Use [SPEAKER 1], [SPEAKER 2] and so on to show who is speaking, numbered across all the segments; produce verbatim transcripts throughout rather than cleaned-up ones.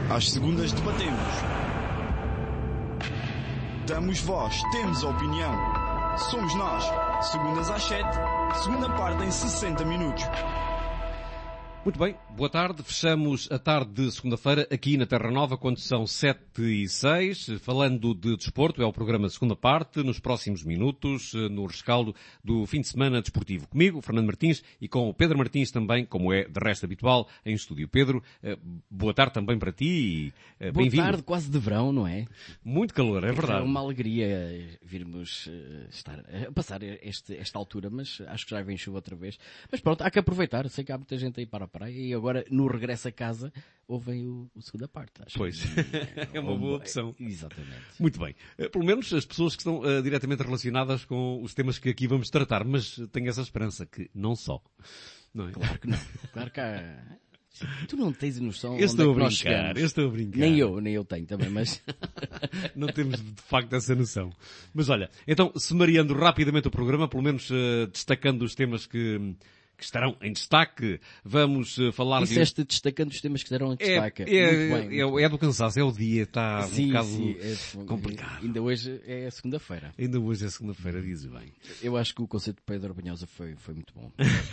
[SPEAKER 1] Às segundas debatemos. Damos voz, temos opinião. Somos nós. Segundas às sete, segunda parte em sessenta minutos.
[SPEAKER 2] Muito bem, boa tarde. Fechamos a tarde de segunda-feira aqui na Terra Nova, quando são sete e seis. Falando de desporto, é o programa Segunda Parte, nos próximos minutos, no rescaldo do fim de semana desportivo. Comigo, Fernando Martins, e com o Pedro Martins também, como é de resto habitual, em estúdio. Pedro, boa tarde também para ti e bem-vindo.
[SPEAKER 3] Boa tarde, quase de verão, não é?
[SPEAKER 2] Muito calor, é verdade.
[SPEAKER 3] É uma alegria virmos estar a passar este, esta altura, mas acho que já vem chuva outra vez. Mas pronto, há que aproveitar. Sei que há muita gente aí para a praia e agora, no regresso a casa, ouvem o, o segunda parte. Acho
[SPEAKER 2] pois,
[SPEAKER 3] que,
[SPEAKER 2] é uma boa opção.
[SPEAKER 3] Exatamente.
[SPEAKER 2] Muito bem. Pelo menos as pessoas que estão uh, diretamente relacionadas com os temas que aqui vamos tratar, mas tenho essa esperança que não só. Não é?
[SPEAKER 3] Claro que não. Claro que há... Tu não tens noção
[SPEAKER 2] eu estou
[SPEAKER 3] onde é que
[SPEAKER 2] a
[SPEAKER 3] nós
[SPEAKER 2] brincar,
[SPEAKER 3] chegamos.
[SPEAKER 2] eu estou a brincar.
[SPEAKER 3] Nem eu, nem eu tenho também, mas...
[SPEAKER 2] não temos de facto essa noção. Mas olha, então, sumariando rapidamente o programa, pelo menos uh, destacando os temas que... que estarão em destaque. Vamos uh, falar
[SPEAKER 3] Disseste
[SPEAKER 2] de...
[SPEAKER 3] destacando os temas que estarão em destaque.
[SPEAKER 2] É, é,
[SPEAKER 3] muito bem, muito
[SPEAKER 2] é,
[SPEAKER 3] bem.
[SPEAKER 2] é do cansaço, é o dia, está
[SPEAKER 3] sim,
[SPEAKER 2] um bocado
[SPEAKER 3] sim, é,
[SPEAKER 2] complicado.
[SPEAKER 3] Ainda hoje é segunda-feira.
[SPEAKER 2] Ainda hoje é segunda-feira, diz bem.
[SPEAKER 3] Eu acho que o conceito de Pedro Banhosa foi, foi muito bom.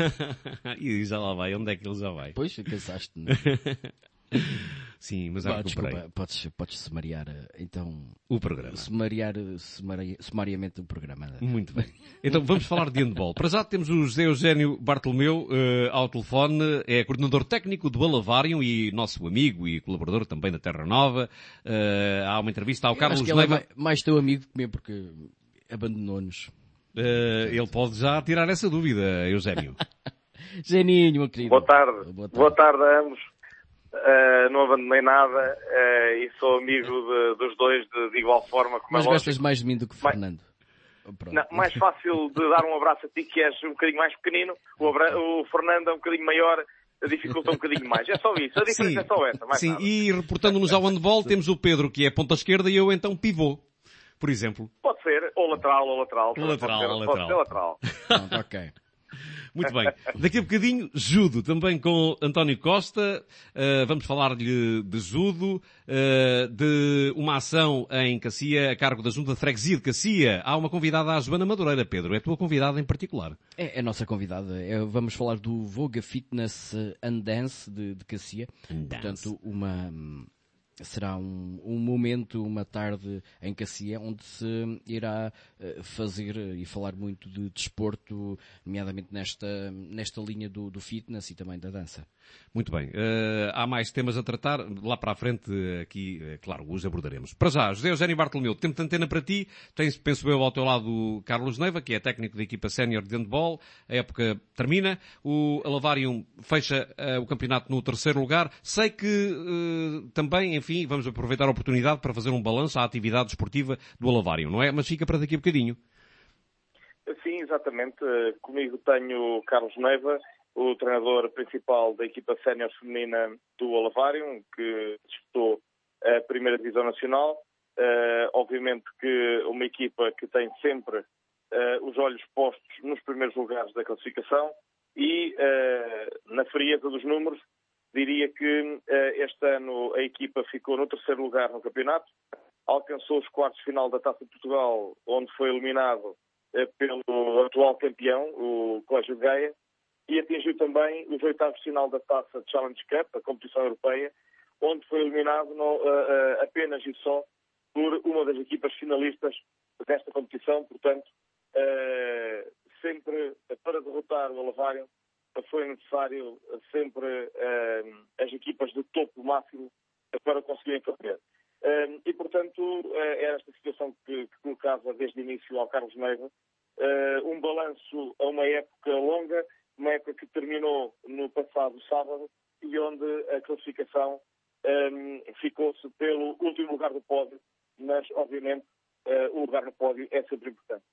[SPEAKER 2] E já lá vai, onde é que ele já vai?
[SPEAKER 3] Pois, cansaste, não é?
[SPEAKER 2] Sim, mas já recuperei.
[SPEAKER 3] Desculpa, podes, podes sumariar, então...
[SPEAKER 2] O programa.
[SPEAKER 3] Sumariar, sumari, sumariamente o programa.
[SPEAKER 2] Muito bem. Então vamos falar de handball. Para já temos o José Eugénio Bartolomeu uh, ao telefone, é coordenador técnico do Alavarium e nosso amigo e colaborador também da Terra Nova. Uh, há uma entrevista ao
[SPEAKER 3] Eu
[SPEAKER 2] Carlos
[SPEAKER 3] acho que ele
[SPEAKER 2] Neiva.
[SPEAKER 3] é mais, mais teu amigo que meu, porque abandonou-nos.
[SPEAKER 2] Uh, ele pode já tirar essa dúvida, Eugénio.
[SPEAKER 3] Geninho, meu querido.
[SPEAKER 4] Boa tarde.
[SPEAKER 3] Boa tarde,
[SPEAKER 4] Boa tarde a ambos. Uh, não abandonei nada uh, e sou amigo de, dos dois de, de igual forma. Como
[SPEAKER 3] Mas
[SPEAKER 4] é
[SPEAKER 3] gostas
[SPEAKER 4] lógico.
[SPEAKER 3] mais de mim do que Fernando.
[SPEAKER 4] Não, mais fácil de dar um abraço a ti, que és um bocadinho mais pequenino. O, abra... o Fernando é um bocadinho maior, dificulta um bocadinho mais. É só isso. A diferença
[SPEAKER 2] Sim,
[SPEAKER 4] é só essa. Mais
[SPEAKER 2] sim.
[SPEAKER 4] nada.
[SPEAKER 2] E reportando-nos ao handball, temos o Pedro, que é ponta esquerda, e eu então pivô, por exemplo.
[SPEAKER 4] Pode ser ou lateral ou lateral.
[SPEAKER 2] Ou lateral,
[SPEAKER 4] pode ser,
[SPEAKER 2] ou
[SPEAKER 4] pode
[SPEAKER 2] lateral.
[SPEAKER 4] ser lateral.
[SPEAKER 3] Pronto, ok.
[SPEAKER 2] Muito bem. Daqui a bocadinho, judo, também com António Costa. Uh, vamos falar-lhe de judo, uh, de uma ação em Cacia, a cargo da Junta de Freguesia de Cacia. Há uma convidada, a Joana Madureira, Pedro. É a tua convidada em particular.
[SPEAKER 3] É, é a nossa convidada. É, vamos falar do Voga Fitness and Dance de, de Cacia.
[SPEAKER 2] And
[SPEAKER 3] Portanto, uma... será um, um momento, uma tarde em Cacia, onde se irá uh, fazer e falar muito de desporto, nomeadamente nesta, nesta linha do, do fitness e também da dança.
[SPEAKER 2] Muito bem. Uh, há mais temas a tratar. Lá para a frente, aqui, uh, claro, os abordaremos. Para já, José Eugénio Bartolomeu, tempo de antena para ti. Tens, penso eu, ao teu lado o Carlos Neiva, que é técnico da equipa sénior de handball. A época termina. O Alavarium fecha uh, o campeonato no terceiro lugar. Sei que uh, também, enfim, vamos aproveitar a oportunidade para fazer um balanço à atividade esportiva do Alavarium, não é? Mas fica para daqui a bocadinho.
[SPEAKER 4] Sim, exatamente. Comigo tenho o Carlos Neiva, o treinador principal da equipa sénior feminina do Alavarium, que disputou a primeira divisão nacional. Uh, obviamente que uma equipa que tem sempre uh, os olhos postos nos primeiros lugares da classificação e uh, na frieza dos números, diria que uh, este ano a equipa ficou no terceiro lugar no campeonato, alcançou os quartos de final da Taça de Portugal, onde foi eliminado uh, pelo atual campeão, o Colégio de Gaia, e atingiu também os oitavos de final da Taça Challenge Cup, a competição europeia, onde foi eliminado no, uh, uh, apenas e só por uma das equipas finalistas desta competição. Portanto, uh, sempre para derrotar o Alavarium foi necessário sempre uh, as equipas de topo máximo para conseguirem fazer. Uh, e, portanto, uh, é esta situação que, que colocava desde o início ao Carlos Neiva, uh, um balanço a uma época longa, uma época que terminou no passado sábado e onde a classificação um, ficou-se pelo último lugar do pódio, mas, obviamente, uh, o lugar no pódio é sempre importante.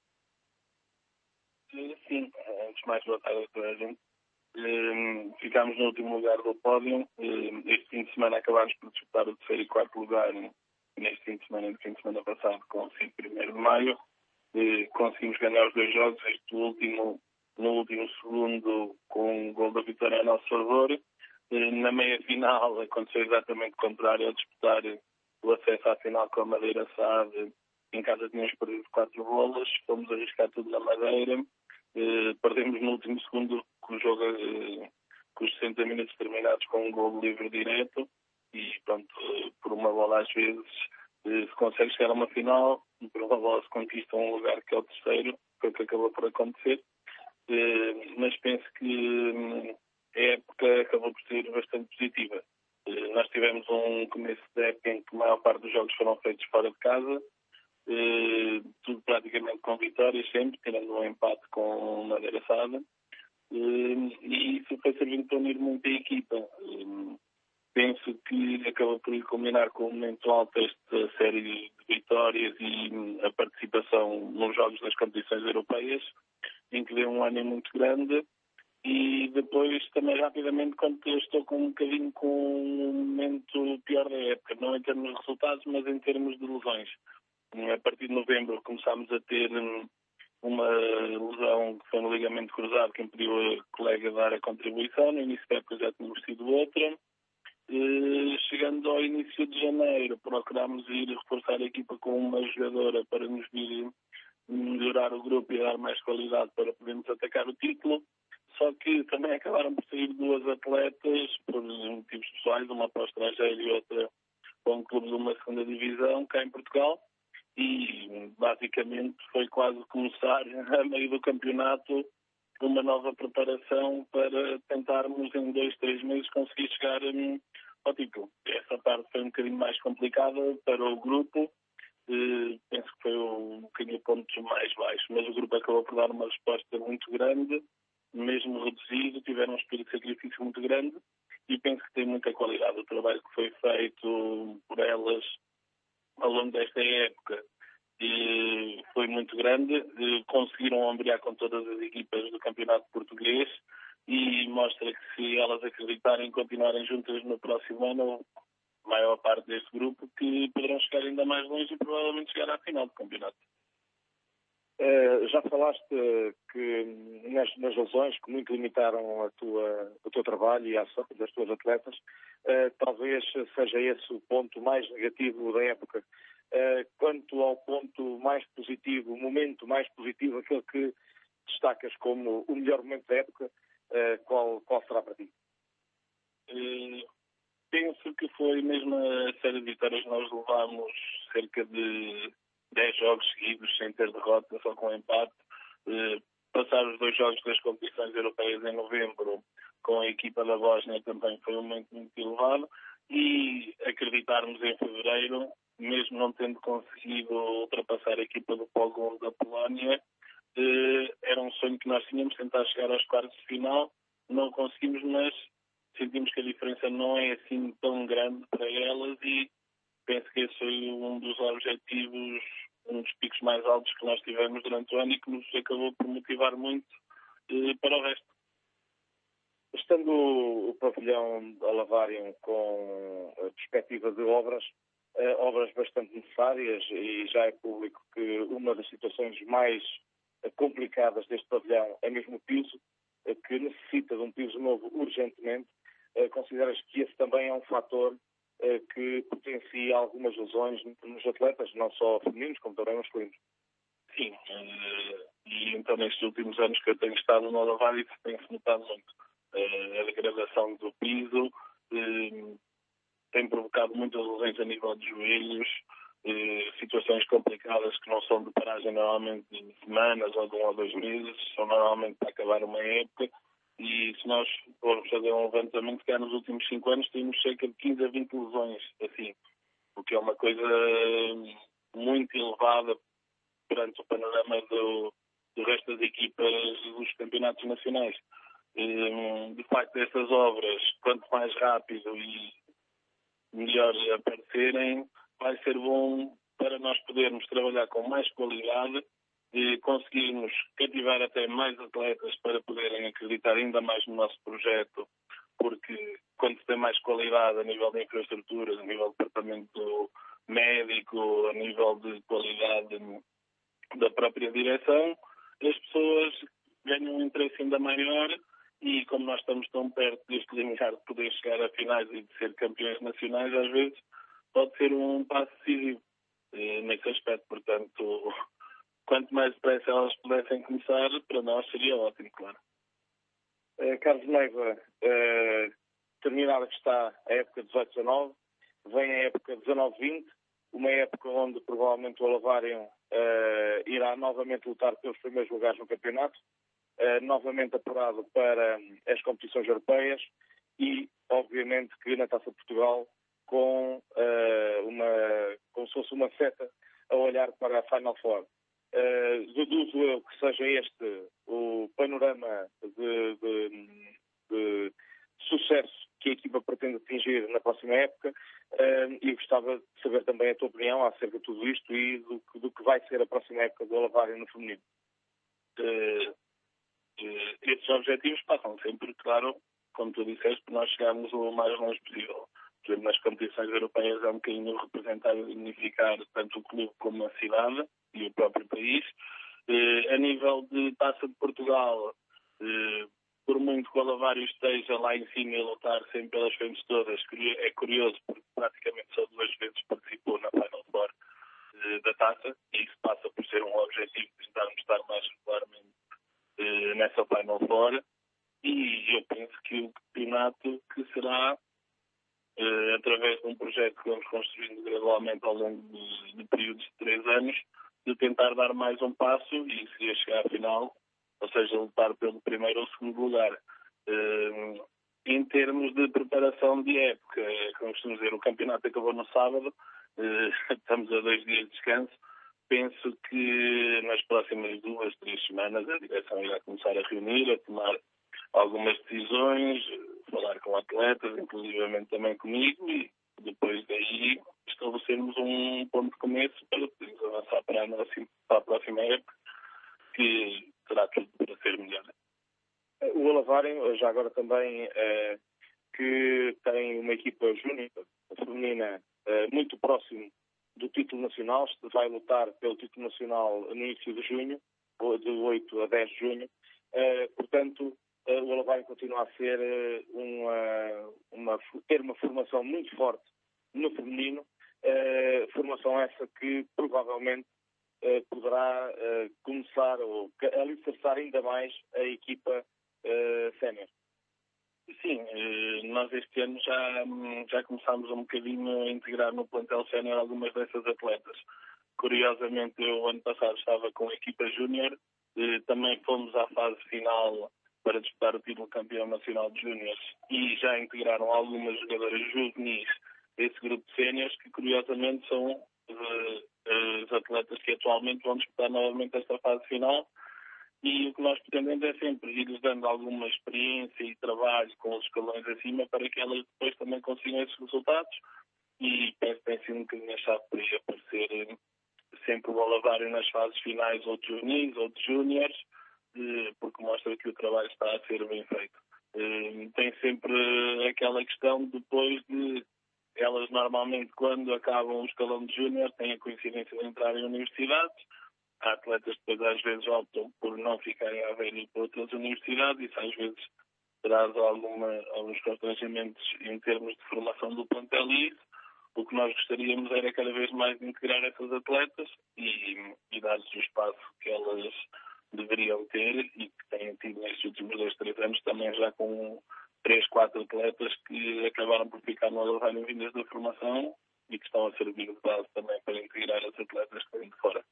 [SPEAKER 5] Sim, antes de mais, boa tarde a toda a gente. Um, ficámos no último lugar do pódio. Um, este fim de semana acabámos por disputar o terceiro e quarto lugar neste fim de semana, no fim de semana passado, com o primeiro de maio. Uh, conseguimos ganhar os dois jogos, este último no último segundo com um gol da vitória a nosso favor. Na meia-final aconteceu exatamente o contrário, ao disputar o acesso à final com a Madeira S A D. Em casa tínhamos perdido quatro bolas, fomos arriscar tudo na Madeira, eh, perdemos no último segundo com o jogo, eh, com os sessenta minutos terminados com um gol livre direto e pronto, eh, por uma bola às vezes eh, se consegue chegar a uma final, por uma bola se conquista um lugar que é o terceiro, foi o que acabou por acontecer, eh, mas penso que hum, a época acabou por ser bastante positiva. Eh, nós tivemos um começo de época em que a maior parte dos jogos foram feitos fora de casa, Uh, tudo praticamente com vitórias sempre, tirando um empate com Madeira S A D, uh, e isso foi servindo para unir muito a equipa. Uh, penso que acabou por culminar com um momento alto esta série de vitórias e um, a participação nos jogos das competições europeias, em que deu um ânimo muito grande, e depois também rapidamente quando eu estou com um bocadinho com um momento pior da época, não em termos de resultados, mas em termos de lesões. A partir de novembro começámos a ter uma lesão que foi no ligamento cruzado que impediu a colega a dar a contribuição. No início da época já tínhamos tido outra. Chegando ao início de janeiro, procurámos ir reforçar a equipa com uma jogadora para nos vir melhorar o grupo e dar mais qualidade para podermos atacar o título. Só que também acabaram por sair duas atletas por motivos pessoais, uma para o estrangeiro e outra para um clube de uma segunda divisão cá em Portugal. E basicamente foi quase começar a meio do campeonato uma nova preparação para tentarmos em dois, três meses conseguir chegar um, ao título. Essa parte foi um bocadinho mais complicada para o grupo, uh, penso que foi um bocadinho ponto mais baixo, mas o grupo acabou por dar uma resposta muito grande, mesmo reduzido, tiveram um espírito de sacrifício muito grande e penso que tem muita qualidade o trabalho que foi feito por elas ao longo desta época. E foi muito grande, conseguiram ombrear com todas as equipas do campeonato português e mostra que se elas acreditarem em continuarem juntas no próximo ano, a maior parte deste grupo, que poderão chegar ainda mais longe e provavelmente chegar à final do campeonato.
[SPEAKER 4] Uh, já falaste que nas, nas lesões que muito limitaram a tua, o teu trabalho e a ação das tuas atletas, uh, talvez seja esse o ponto mais negativo da época. Uh, quanto ao ponto mais positivo, o momento mais positivo, aquele que destacas como o melhor momento da época, uh, qual, qual será para ti?
[SPEAKER 5] Uh, penso que foi mesmo a série de vitórias. Nós levámos cerca de dez jogos seguidos sem ter derrota, só com empate. Uh, passar os dois jogos das competições europeias em novembro com a equipa da Bósnia também foi um momento muito elevado e acreditarmos em fevereiro, mesmo não tendo conseguido ultrapassar a equipa do Pogoń da Polónia, uh, era um sonho que nós tínhamos, tentar chegar aos quartos de final. Não conseguimos, mas sentimos que a diferença não é assim tão grande para elas e penso que esse foi um dos objetivos, um dos picos mais altos que nós tivemos durante o ano e que nos acabou por motivar muito eh, para o resto.
[SPEAKER 4] Estando o pavilhão Alavarium com a perspectiva de obras, eh, obras bastante necessárias, e já é público que uma das situações mais complicadas deste pavilhão é mesmo o piso, eh, que necessita de um piso novo urgentemente, eh, consideras que esse também é um fator que potencia algumas lesões nos atletas, não só femininos, como também masculinos?
[SPEAKER 5] Sim, e então nestes últimos anos que eu tenho estado no Alavarium tem-se notado muito. A degradação do piso tem provocado muitas lesões a nível de joelhos, situações complicadas que não são de paragem normalmente de semanas ou de um ou dois meses, são normalmente para acabar uma época. E se nós formos fazer um levantamento, que há nos últimos cinco anos temos cerca de quinze a vinte lesões, assim, o que é uma coisa muito elevada perante o panorama do, do resto das equipas dos campeonatos nacionais. De facto, estas obras, quanto mais rápido e melhor aparecerem, vai ser bom para nós podermos trabalhar com mais qualidade e conseguirmos cativar até mais atletas para poderem acreditar ainda mais no nosso projeto, porque quando se tem mais qualidade a nível de infraestruturas, a nível de departamento médico, a nível de qualidade da própria direção, as pessoas ganham um interesse ainda maior e como nós estamos tão perto deste limiar de poder chegar a finais e de ser campeões nacionais, às vezes pode ser um passo decisivo eh, nesse aspecto. Portanto, quanto mais depressa elas pudessem começar, para nós seria ótimo, claro.
[SPEAKER 4] Uh, Carlos Neiva, uh, terminada que está a época dezoito dezanove, vem a época dezanove vinte, uma época onde provavelmente o Olavário uh, irá novamente lutar pelos primeiros lugares no campeonato, uh, novamente apurado para as competições europeias e, obviamente, que na Taça de Portugal com, uh, uma, como se fosse uma seta a olhar para a Final Four. Uh, deduzo eu que seja este o panorama de, de, de sucesso que a equipa pretende atingir na próxima época uh, e gostava de saber também a tua opinião acerca de tudo isto e do, do que vai ser a próxima época do Olavário no feminino.
[SPEAKER 5] Uh, uh, estes objetivos passam sempre, claro, como tu disseste, por nós chegarmos o mais longe possível. Por exemplo, nas competições europeias é um bocadinho representar e dignificar tanto o clube como a cidade e o próprio país. Eh, a nível de Taça de Portugal, eh, por muito que o Olavário esteja lá em cima e lutar sempre pelas frentes todas, é curioso porque praticamente só duas vezes participou na Final Four eh, da Taça, e isso passa por ser um objetivo de tentarmos estar mais regularmente eh, nessa Final Four. E eu penso que o campeonato que será Uh, através de um projeto que vamos construindo gradualmente ao longo de, de períodos de três anos, de tentar dar mais um passo e se ia chegar à final, ou seja, lutar pelo primeiro ou segundo lugar. Uh, em termos de preparação de época, como costumo dizer, o campeonato acabou no sábado, uh, estamos a dois dias de descanso. Penso que nas próximas duas, três semanas a direção irá começar a reunir, a tomar algumas decisões, falar com atletas, inclusivamente também comigo, e depois daí estabelecermos um ponto de começo para podermos avançar para a, nossa, para a próxima época, que terá tudo para ser melhor.
[SPEAKER 4] O Olavário, já agora também, eh, que tem uma equipa júnior feminina eh, muito próximo do título nacional, vai lutar pelo título nacional no início de junho, de oito a dez de junho, eh, portanto, Uh, o Olavário continua a ser uh, uma, uma, ter uma formação muito forte no feminino, uh, formação essa que provavelmente uh, poderá uh, começar ou alicerçar ainda mais a equipa uh, sénior.
[SPEAKER 5] Sim, nós este ano já, já começámos um bocadinho a integrar no plantel sénior algumas dessas atletas. Curiosamente, eu ano passado estava com a equipa júnior, também fomos à fase final para disputar o título campeão nacional de júniores e já integraram algumas jogadoras juvenis desse grupo de séniores que, curiosamente, são uh, as atletas que atualmente vão disputar novamente esta fase final. E o que nós pretendemos é sempre ir-lhes dando alguma experiência e trabalho com os escalões acima para que elas depois também consigam esses resultados. E penso que tem sido um bocadinho a chave para ir aparecer sempre o Olavário nas fases finais, ou de juvenis ou de júniores, porque mostra que o trabalho está a ser bem feito. Tem sempre aquela questão depois de elas normalmente, quando acabam o escalão de júnior, têm a coincidência de entrar em universidades. Há atletas que depois às vezes optam por não ficarem a ver para outras universidades, isso às vezes traz alguma, alguns constrangimentos em termos de formação do plantel, e isso. O que nós gostaríamos era cada vez mais integrar essas atletas e, e dar-lhes o espaço que elas deveriam ter e que têm tido nestes últimos dois, três anos, também já com três, quatro atletas que acabaram por ficar no Olavário vindas da formação e que estão a servir de base também para integrar as atletas que vêm de fora.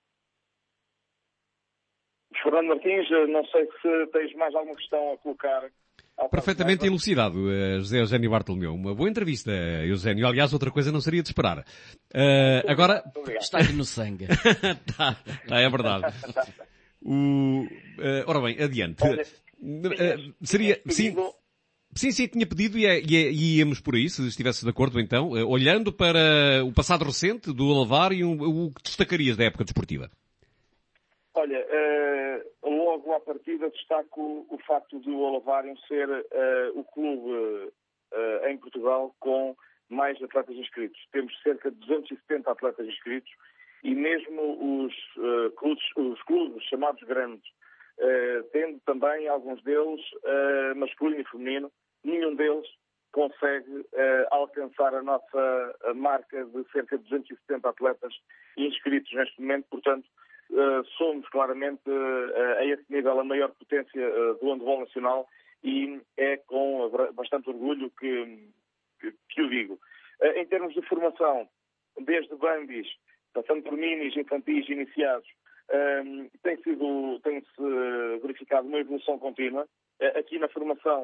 [SPEAKER 4] Fernando Martins, não sei se tens mais alguma questão a colocar.
[SPEAKER 2] Perfeitamente elucidado, José Eugénio Bartolomeu. Uma boa entrevista, Eugénio. Aliás, outra coisa não seria de esperar. Uh, agora...
[SPEAKER 3] Está aqui no sangue.
[SPEAKER 2] tá, tá, é verdade. O, uh, ora bem, adiante.
[SPEAKER 4] Olha,
[SPEAKER 2] uh, seria... Sim, sim, sim, tinha pedido e, e, e íamos por aí, se estivesse de acordo então. Uh, olhando para o passado recente do Olavário, o que destacarias da época desportiva?
[SPEAKER 4] Olha, uh, logo à partida destaco o facto de o Olavário ser uh, o clube uh, em Portugal com mais atletas inscritos. Temos cerca de duzentos e setenta atletas inscritos e mesmo os, uh, clubes, os clubes chamados grandes uh, tendo também alguns deles, uh, masculino e feminino, nenhum deles consegue uh, alcançar a nossa marca de cerca de duzentos e setenta atletas inscritos neste momento. Portanto, uh, somos claramente uh, a esse nível a maior potência uh, do handball nacional e é com bastante orgulho que, que, que o digo. Uh, em termos de formação, desde bambis, passando por minis, infantis iniciados, um, tem sido, tem-se verificado uma evolução contínua. Uh, aqui na formação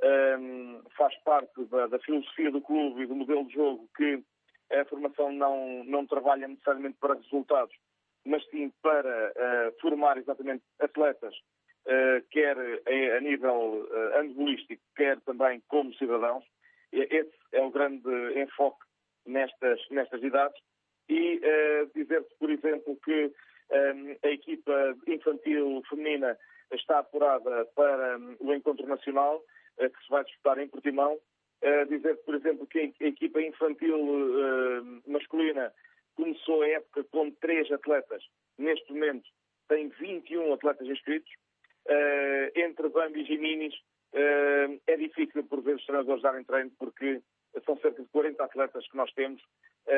[SPEAKER 4] um, faz parte da, da filosofia do clube e do modelo de jogo que a formação não, não trabalha necessariamente para resultados, mas sim para uh, formar exatamente atletas, uh, quer a, a nível uh, handbolístico, quer também como cidadãos. Esse é o grande enfoque nestas, nestas idades. E uh, dizer-se, por exemplo, que um, a equipa infantil feminina está apurada para um, o encontro nacional, uh, que se vai disputar em Portimão. Uh, dizer-se, por exemplo, que a equipa infantil uh, masculina começou a época com três atletas. Neste momento tem vinte e um atletas inscritos. Uh, entre bambis e minis uh, é difícil, por vezes, os treinadores darem treino, porque são cerca de quarenta atletas que nós temos, uh,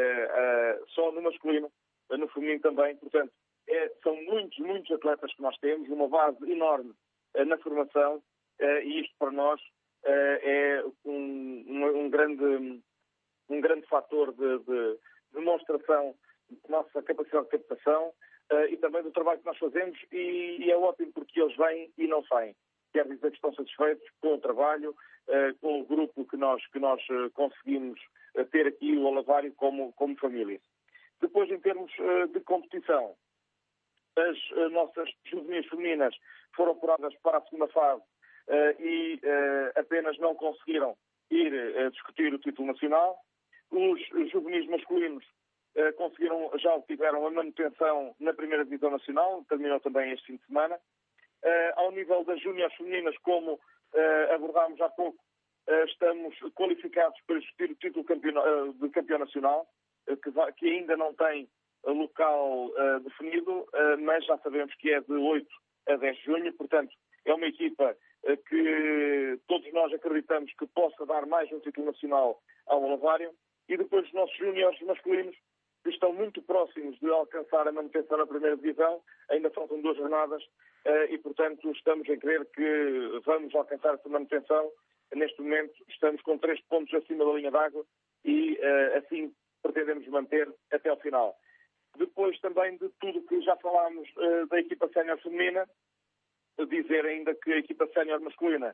[SPEAKER 4] uh, só no masculino, uh, no feminino também. Portanto, é, são muitos, muitos atletas que nós temos, uma base enorme uh, na formação, uh, e isto para nós uh, é um, um, um, grande, um grande fator de, de demonstração da nossa capacidade de captação uh, e também do trabalho que nós fazemos, e, e é ótimo porque eles vêm e não saem. Quer dizer que estão satisfeitos com o trabalho, uh, com o grupo que nós, que nós uh, conseguimos uh, ter aqui, o Olavário, como, como família. Depois, em termos uh, de competição, as uh, nossas juvenis femininas foram apuradas para a segunda fase uh, e uh, apenas não conseguiram ir uh, discutir o título nacional. Os juvenis masculinos uh, conseguiram, já obtiveram a manutenção na primeira divisão nacional, terminou também este fim de semana. Uh, ao nível das júniores femininas, como uh, abordámos há pouco, uh, estamos qualificados para discutir o título campeão, uh, de campeão nacional, uh, que, vai, que ainda não tem uh, local uh, definido, uh, mas já sabemos que é de oito a dez de junho. Portanto, é uma equipa uh, que todos nós acreditamos que possa dar mais um título nacional ao Olavário. E depois os nossos júniores masculinos, que estão muito próximos de alcançar a manutenção na primeira divisão, ainda faltam duas jornadas, e portanto estamos a crer que vamos alcançar essa manutenção. Neste momento estamos com três pontos acima da linha d'água e assim pretendemos manter até ao final. Depois também de tudo que já falámos da equipa sénior feminina, dizer ainda que a equipa sénior masculina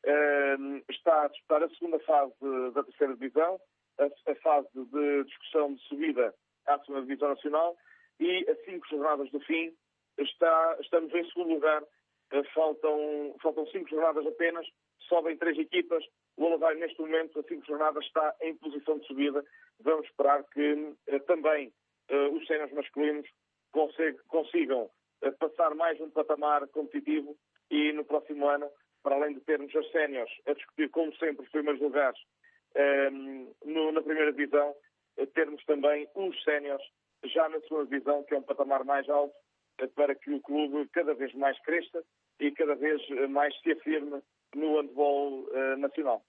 [SPEAKER 4] está a disputar a segunda fase da terceira divisão, a fase de discussão de subida à segunda divisão nacional, e a cinco jornadas do fim está, estamos em segundo lugar. Faltam, faltam cinco jornadas apenas, sobem três equipas. O Olavário neste momento, a cinco jornadas, está em posição de subida. Vamos esperar que eh, também eh, os séniores masculinos consiga, consigam eh, passar mais um patamar competitivo, e no próximo ano, para além de termos as séniores a discutir, como sempre, os primeiros lugares eh, no, na primeira divisão, eh, termos também os séniores já na segunda divisão, que é um patamar mais alto, eh, para que o clube cada vez mais cresça e cada vez mais se afirme no handball eh, nacional.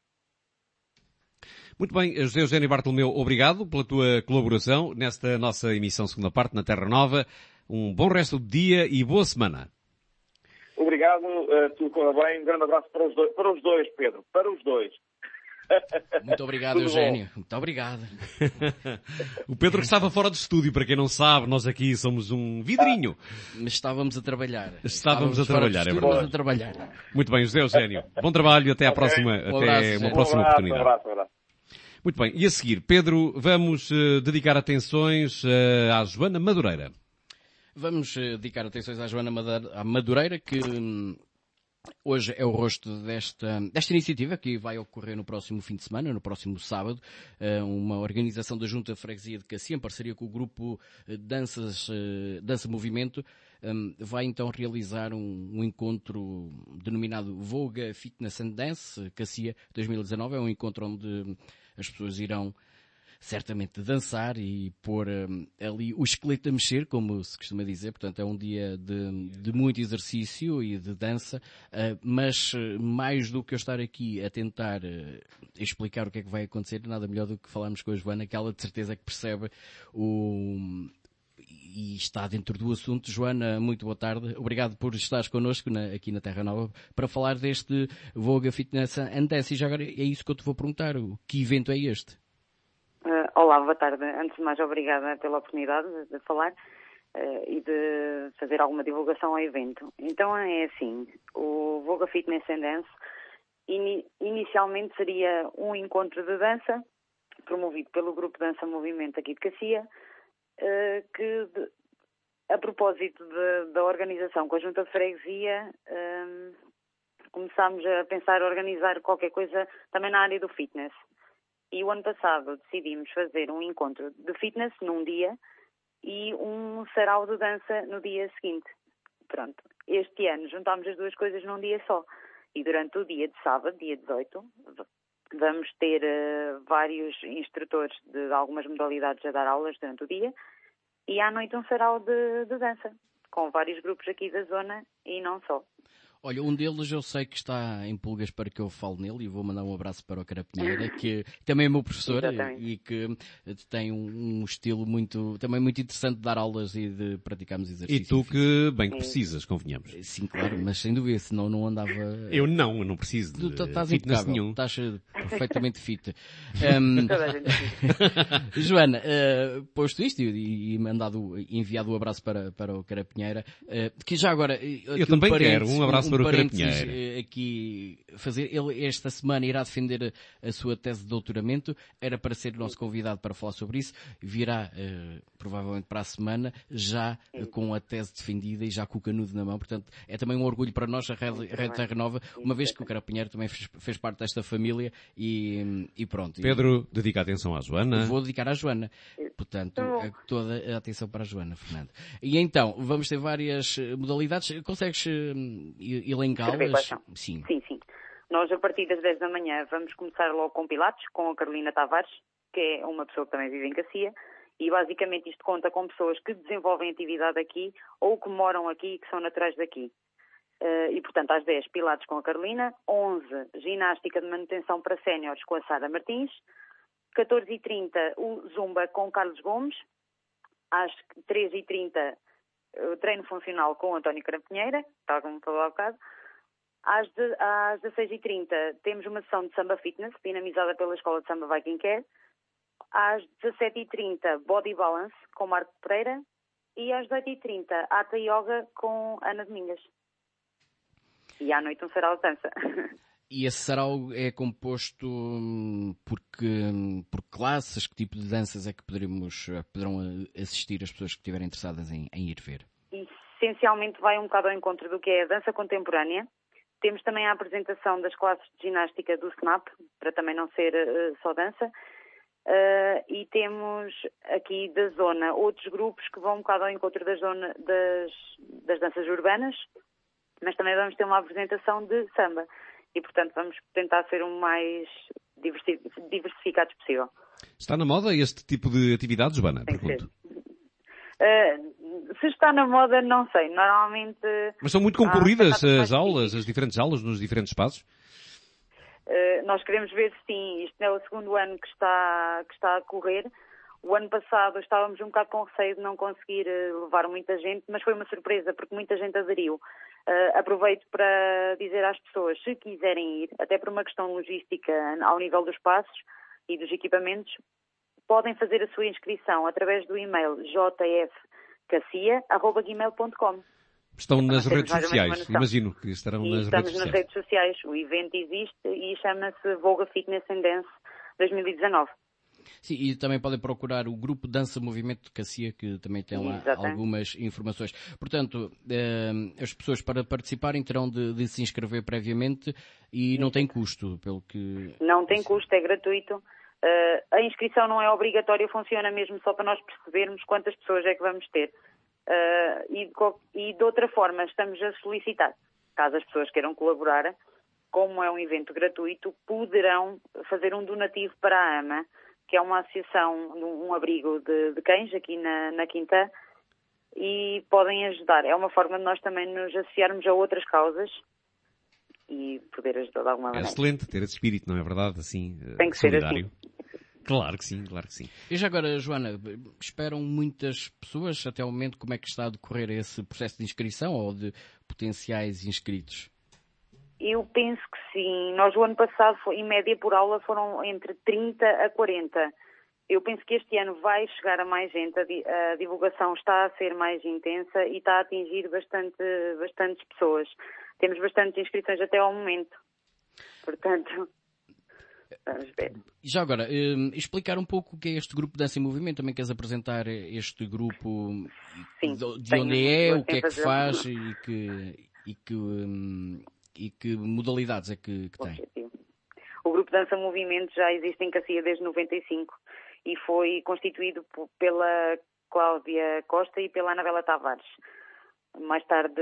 [SPEAKER 2] Muito bem, José Eugénio Bartolomeu, obrigado pela tua colaboração nesta nossa emissão segunda parte na Terra Nova. Um bom resto de dia e boa semana.
[SPEAKER 4] Obrigado, uh, tudo corra bem. Um grande abraço para os dois, para os dois, Pedro, para os dois.
[SPEAKER 3] Muito obrigado, Eugénio. Muito obrigado.
[SPEAKER 2] O Pedro que estava fora do estúdio, para quem não sabe, nós aqui somos um vidrinho.
[SPEAKER 3] Mas estávamos a trabalhar.
[SPEAKER 2] Estávamos, estávamos a trabalhar, é verdade.
[SPEAKER 3] A trabalhar.
[SPEAKER 2] Muito bem, José Eugénio. Bom trabalho, até à okay. próxima,
[SPEAKER 3] um
[SPEAKER 2] até
[SPEAKER 3] abraço,
[SPEAKER 2] uma próxima
[SPEAKER 4] um abraço,
[SPEAKER 2] oportunidade.
[SPEAKER 4] Um abraço, um abraço.
[SPEAKER 2] Muito bem, e a seguir, Pedro, vamos uh, dedicar atenções uh, à Joana Madureira.
[SPEAKER 3] Vamos uh, dedicar atenções à Joana Madureira, que um, hoje é o rosto desta, desta iniciativa que vai ocorrer no próximo fim de semana, no próximo sábado, uh, uma organização da Junta de Freguesia de Cassia, em parceria com o grupo uh, Danças, uh, Dança Movimento, um, vai então realizar um, um encontro denominado Voga Fitness and Dance Cassia dois mil e dezanove. É um encontro onde as pessoas irão certamente de dançar e pôr um, ali o esqueleto a mexer, como se costuma dizer. Portanto, é um dia de, de muito exercício e de dança, uh, mas uh, mais do que eu estar aqui a tentar uh, explicar o que é que vai acontecer, nada melhor do que falarmos com a Joana, que ela de certeza que percebe o... e está dentro do assunto. Joana, muito boa tarde. Obrigado por estares connosco na, aqui na Terra Nova para falar deste Voga Fitness and Dance. E já agora é isso que eu te vou perguntar. Que evento é este?
[SPEAKER 6] Uh, olá, boa tarde. Antes de mais, obrigada pela oportunidade de, de falar uh, e de fazer alguma divulgação ao evento. Então é assim, o Voga Fitness and Dance in, inicialmente seria um encontro de dança promovido pelo Grupo Dança Movimento aqui de Cacia, Uh, que de, a propósito de, da organização com a Junta de Freguesia um, começámos a pensar em organizar qualquer coisa também na área do fitness. E o ano passado decidimos fazer um encontro de fitness num dia e um sarau de dança no dia seguinte. Pronto, este ano juntámos as duas coisas num dia só. E durante o dia de sábado, dia dezoito, vamos ter uh, vários instrutores de algumas modalidades a dar aulas durante o dia e à noite um sarau de, de dança, com vários grupos aqui da zona e não só.
[SPEAKER 3] Olha, um deles eu sei que está em pulgas para que eu fale nele e vou mandar um abraço para o Carapinheira, que também é meu professor e que tem um, um estilo muito, também muito interessante de dar aulas e de praticarmos exercícios.
[SPEAKER 2] E tu que bem que precisas, convenhamos.
[SPEAKER 3] Sim, claro, mas sem dúvida, senão não andava...
[SPEAKER 2] Eu não, eu não preciso de
[SPEAKER 3] tu estás
[SPEAKER 2] fitness
[SPEAKER 3] impecável,
[SPEAKER 2] nenhum.
[SPEAKER 3] Estás perfeitamente fit. Um... Joana, uh, posto isto e, e mandado, enviado o um abraço para, para o Carapinheira, uh, que já agora...
[SPEAKER 2] Eu também
[SPEAKER 3] um
[SPEAKER 2] quero um abraço
[SPEAKER 3] um
[SPEAKER 2] para o
[SPEAKER 3] parênteses
[SPEAKER 2] Carapinheira.
[SPEAKER 3] Aqui fazer. Ele esta semana irá defender a, a sua tese de doutoramento. Era para ser o nosso convidado para falar sobre isso. Virá uh, provavelmente para a semana já uh, com a tese defendida e já com o canudo na mão. Portanto, é também um orgulho para nós, a Rede, a Rede Terra Nova, uma vez que o Carapinheiro também fez, fez parte desta família e, e pronto.
[SPEAKER 2] Pedro, dedica atenção à Joana.
[SPEAKER 3] Vou dedicar à Joana. Portanto, a, toda a atenção para a Joana, Fernando. E então, vamos ter várias modalidades. Consegues uh, elencá-las?
[SPEAKER 6] Sim. sim, sim. Nós, a partir das dez da manhã, vamos começar logo com Pilates, com a Carolina Tavares, que é uma pessoa que também vive em Cacia, e basicamente isto conta com pessoas que desenvolvem atividade aqui ou que moram aqui e que são naturais daqui. Uh, e, portanto, às dez, Pilates com a Carolina, onze, ginástica de manutenção para séniores com a Sara Martins, catorze e trinta, o Zumba com Carlos Gomes, às treze e trinta, o treino funcional com o António Carapinheira, tal como falou há bocado. Às, de, às dezasseis e trinta temos uma sessão de Samba Fitness, dinamizada pela Escola de Samba Viking Care. Às dezassete e trinta, Body Balance com Marco Pereira. E às dezoito e trinta, Hatha Yoga com Ana Domingas. E à noite um sarau de dança.
[SPEAKER 3] E esse sarau é composto porque, por classes? Que tipo de danças é que poderemos, poderão assistir as pessoas que estiverem interessadas em, em ir ver?
[SPEAKER 6] Essencialmente vai um bocado ao encontro do que é a dança contemporânea. Temos também a apresentação das classes de ginástica do SNAP, para também não ser uh, só dança. Uh, e temos aqui da zona outros grupos que vão um bocado ao encontro da zona das, das danças urbanas, mas também vamos ter uma apresentação de samba. E, portanto, vamos tentar ser o mais diversificados possível.
[SPEAKER 2] Está na moda este tipo de atividades, Joana?
[SPEAKER 6] Tem que
[SPEAKER 2] Pergunto.
[SPEAKER 6] Uh, se está na moda, não sei. Normalmente...
[SPEAKER 2] Mas são muito concorridas as aulas, as diferentes aulas nos diferentes espaços?
[SPEAKER 6] Uh, nós queremos ver se sim. Isto é o segundo ano que está, que está a correr. O ano passado estávamos um bocado com receio de não conseguir levar muita gente, mas foi uma surpresa porque muita gente aderiu. Uh, aproveito para dizer às pessoas, se quiserem ir, até por uma questão logística ao nível dos passos e dos equipamentos, podem fazer a sua inscrição através do e-mail j f cacia arroba gmail ponto com.
[SPEAKER 2] Estão nas redes sociais, imagino que estarão
[SPEAKER 6] e
[SPEAKER 2] nas
[SPEAKER 6] estamos
[SPEAKER 2] redes sociais.
[SPEAKER 6] nas redes sociais. O evento existe e chama-se Voga Fitness and Dance dois mil e dezanove.
[SPEAKER 3] Sim, e também podem procurar o grupo Dança Movimento de Cacia, que também tem lá Exatamente. algumas informações. Portanto, eh, as pessoas para participarem terão de, de se inscrever previamente e não tem custo, pelo que...
[SPEAKER 6] Não tem custo, é gratuito. Uh, a inscrição não é obrigatória, funciona mesmo só para nós percebermos quantas pessoas é que vamos ter. Uh, e, e de outra forma, estamos a solicitar, caso as pessoas queiram colaborar, como é um evento gratuito, poderão fazer um donativo para a AMA, que é uma associação, um abrigo de, de cães aqui na, na Quinta, e podem ajudar. É uma forma de nós também nos associarmos a outras causas e poder ajudar de alguma
[SPEAKER 2] É
[SPEAKER 6] maneira.
[SPEAKER 2] excelente ter esse espírito, não é verdade? Assim,
[SPEAKER 6] Tem que
[SPEAKER 2] solidário.
[SPEAKER 6] ser assim.
[SPEAKER 2] Claro que sim, claro que sim.
[SPEAKER 3] E já agora, Joana, esperam muitas pessoas até o momento? Como é que está a decorrer esse processo de inscrição ou de potenciais inscritos?
[SPEAKER 6] Eu penso que sim. Nós, o ano passado, em média por aula, foram entre trinta a quarenta. Eu penso que este ano vai chegar a mais gente. A divulgação está a ser mais intensa e está a atingir bastante, bastantes pessoas. Temos bastantes inscrições até ao momento. Portanto, vamos ver.
[SPEAKER 3] Já agora, um, explicar um pouco o que é este grupo Dança em Movimento. Também queres apresentar este grupo?
[SPEAKER 6] Sim,
[SPEAKER 3] de, de onde é, o que é que
[SPEAKER 6] fazer.
[SPEAKER 3] faz e que, e que, um, e que modalidades é que, que tem?
[SPEAKER 6] O grupo Dança Movimento já existe em Cacia desde noventa e cinco e foi constituído pela Cláudia Costa e pela Anabela Tavares. Mais tarde,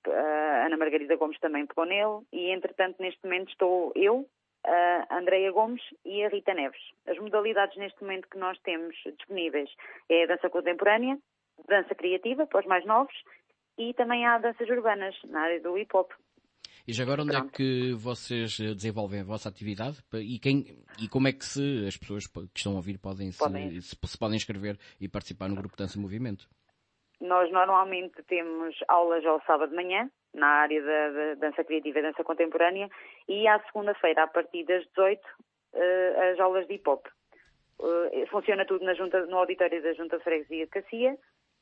[SPEAKER 6] a Ana Margarida Gomes também pegou nele e, entretanto, neste momento estou eu, a Andreia Gomes e a Rita Neves. As modalidades neste momento que nós temos disponíveis é a dança contemporânea, dança criativa para os mais novos e também há danças urbanas na área do hip-hop.
[SPEAKER 3] E já agora, onde
[SPEAKER 6] Pronto.
[SPEAKER 3] é que vocês desenvolvem a vossa atividade? E, quem, e como é que se as pessoas que estão a ouvir podem,
[SPEAKER 6] podem.
[SPEAKER 3] Se, se podem inscrever e participar no grupo Dança Movimento?
[SPEAKER 6] Nós normalmente temos aulas ao sábado de manhã, na área da, da dança criativa e dança contemporânea, e à segunda-feira, a partir das dezoito, uh, as aulas de hip-hop. Uh, funciona tudo na junta, no auditório da Junta de Freguesia de Cacia,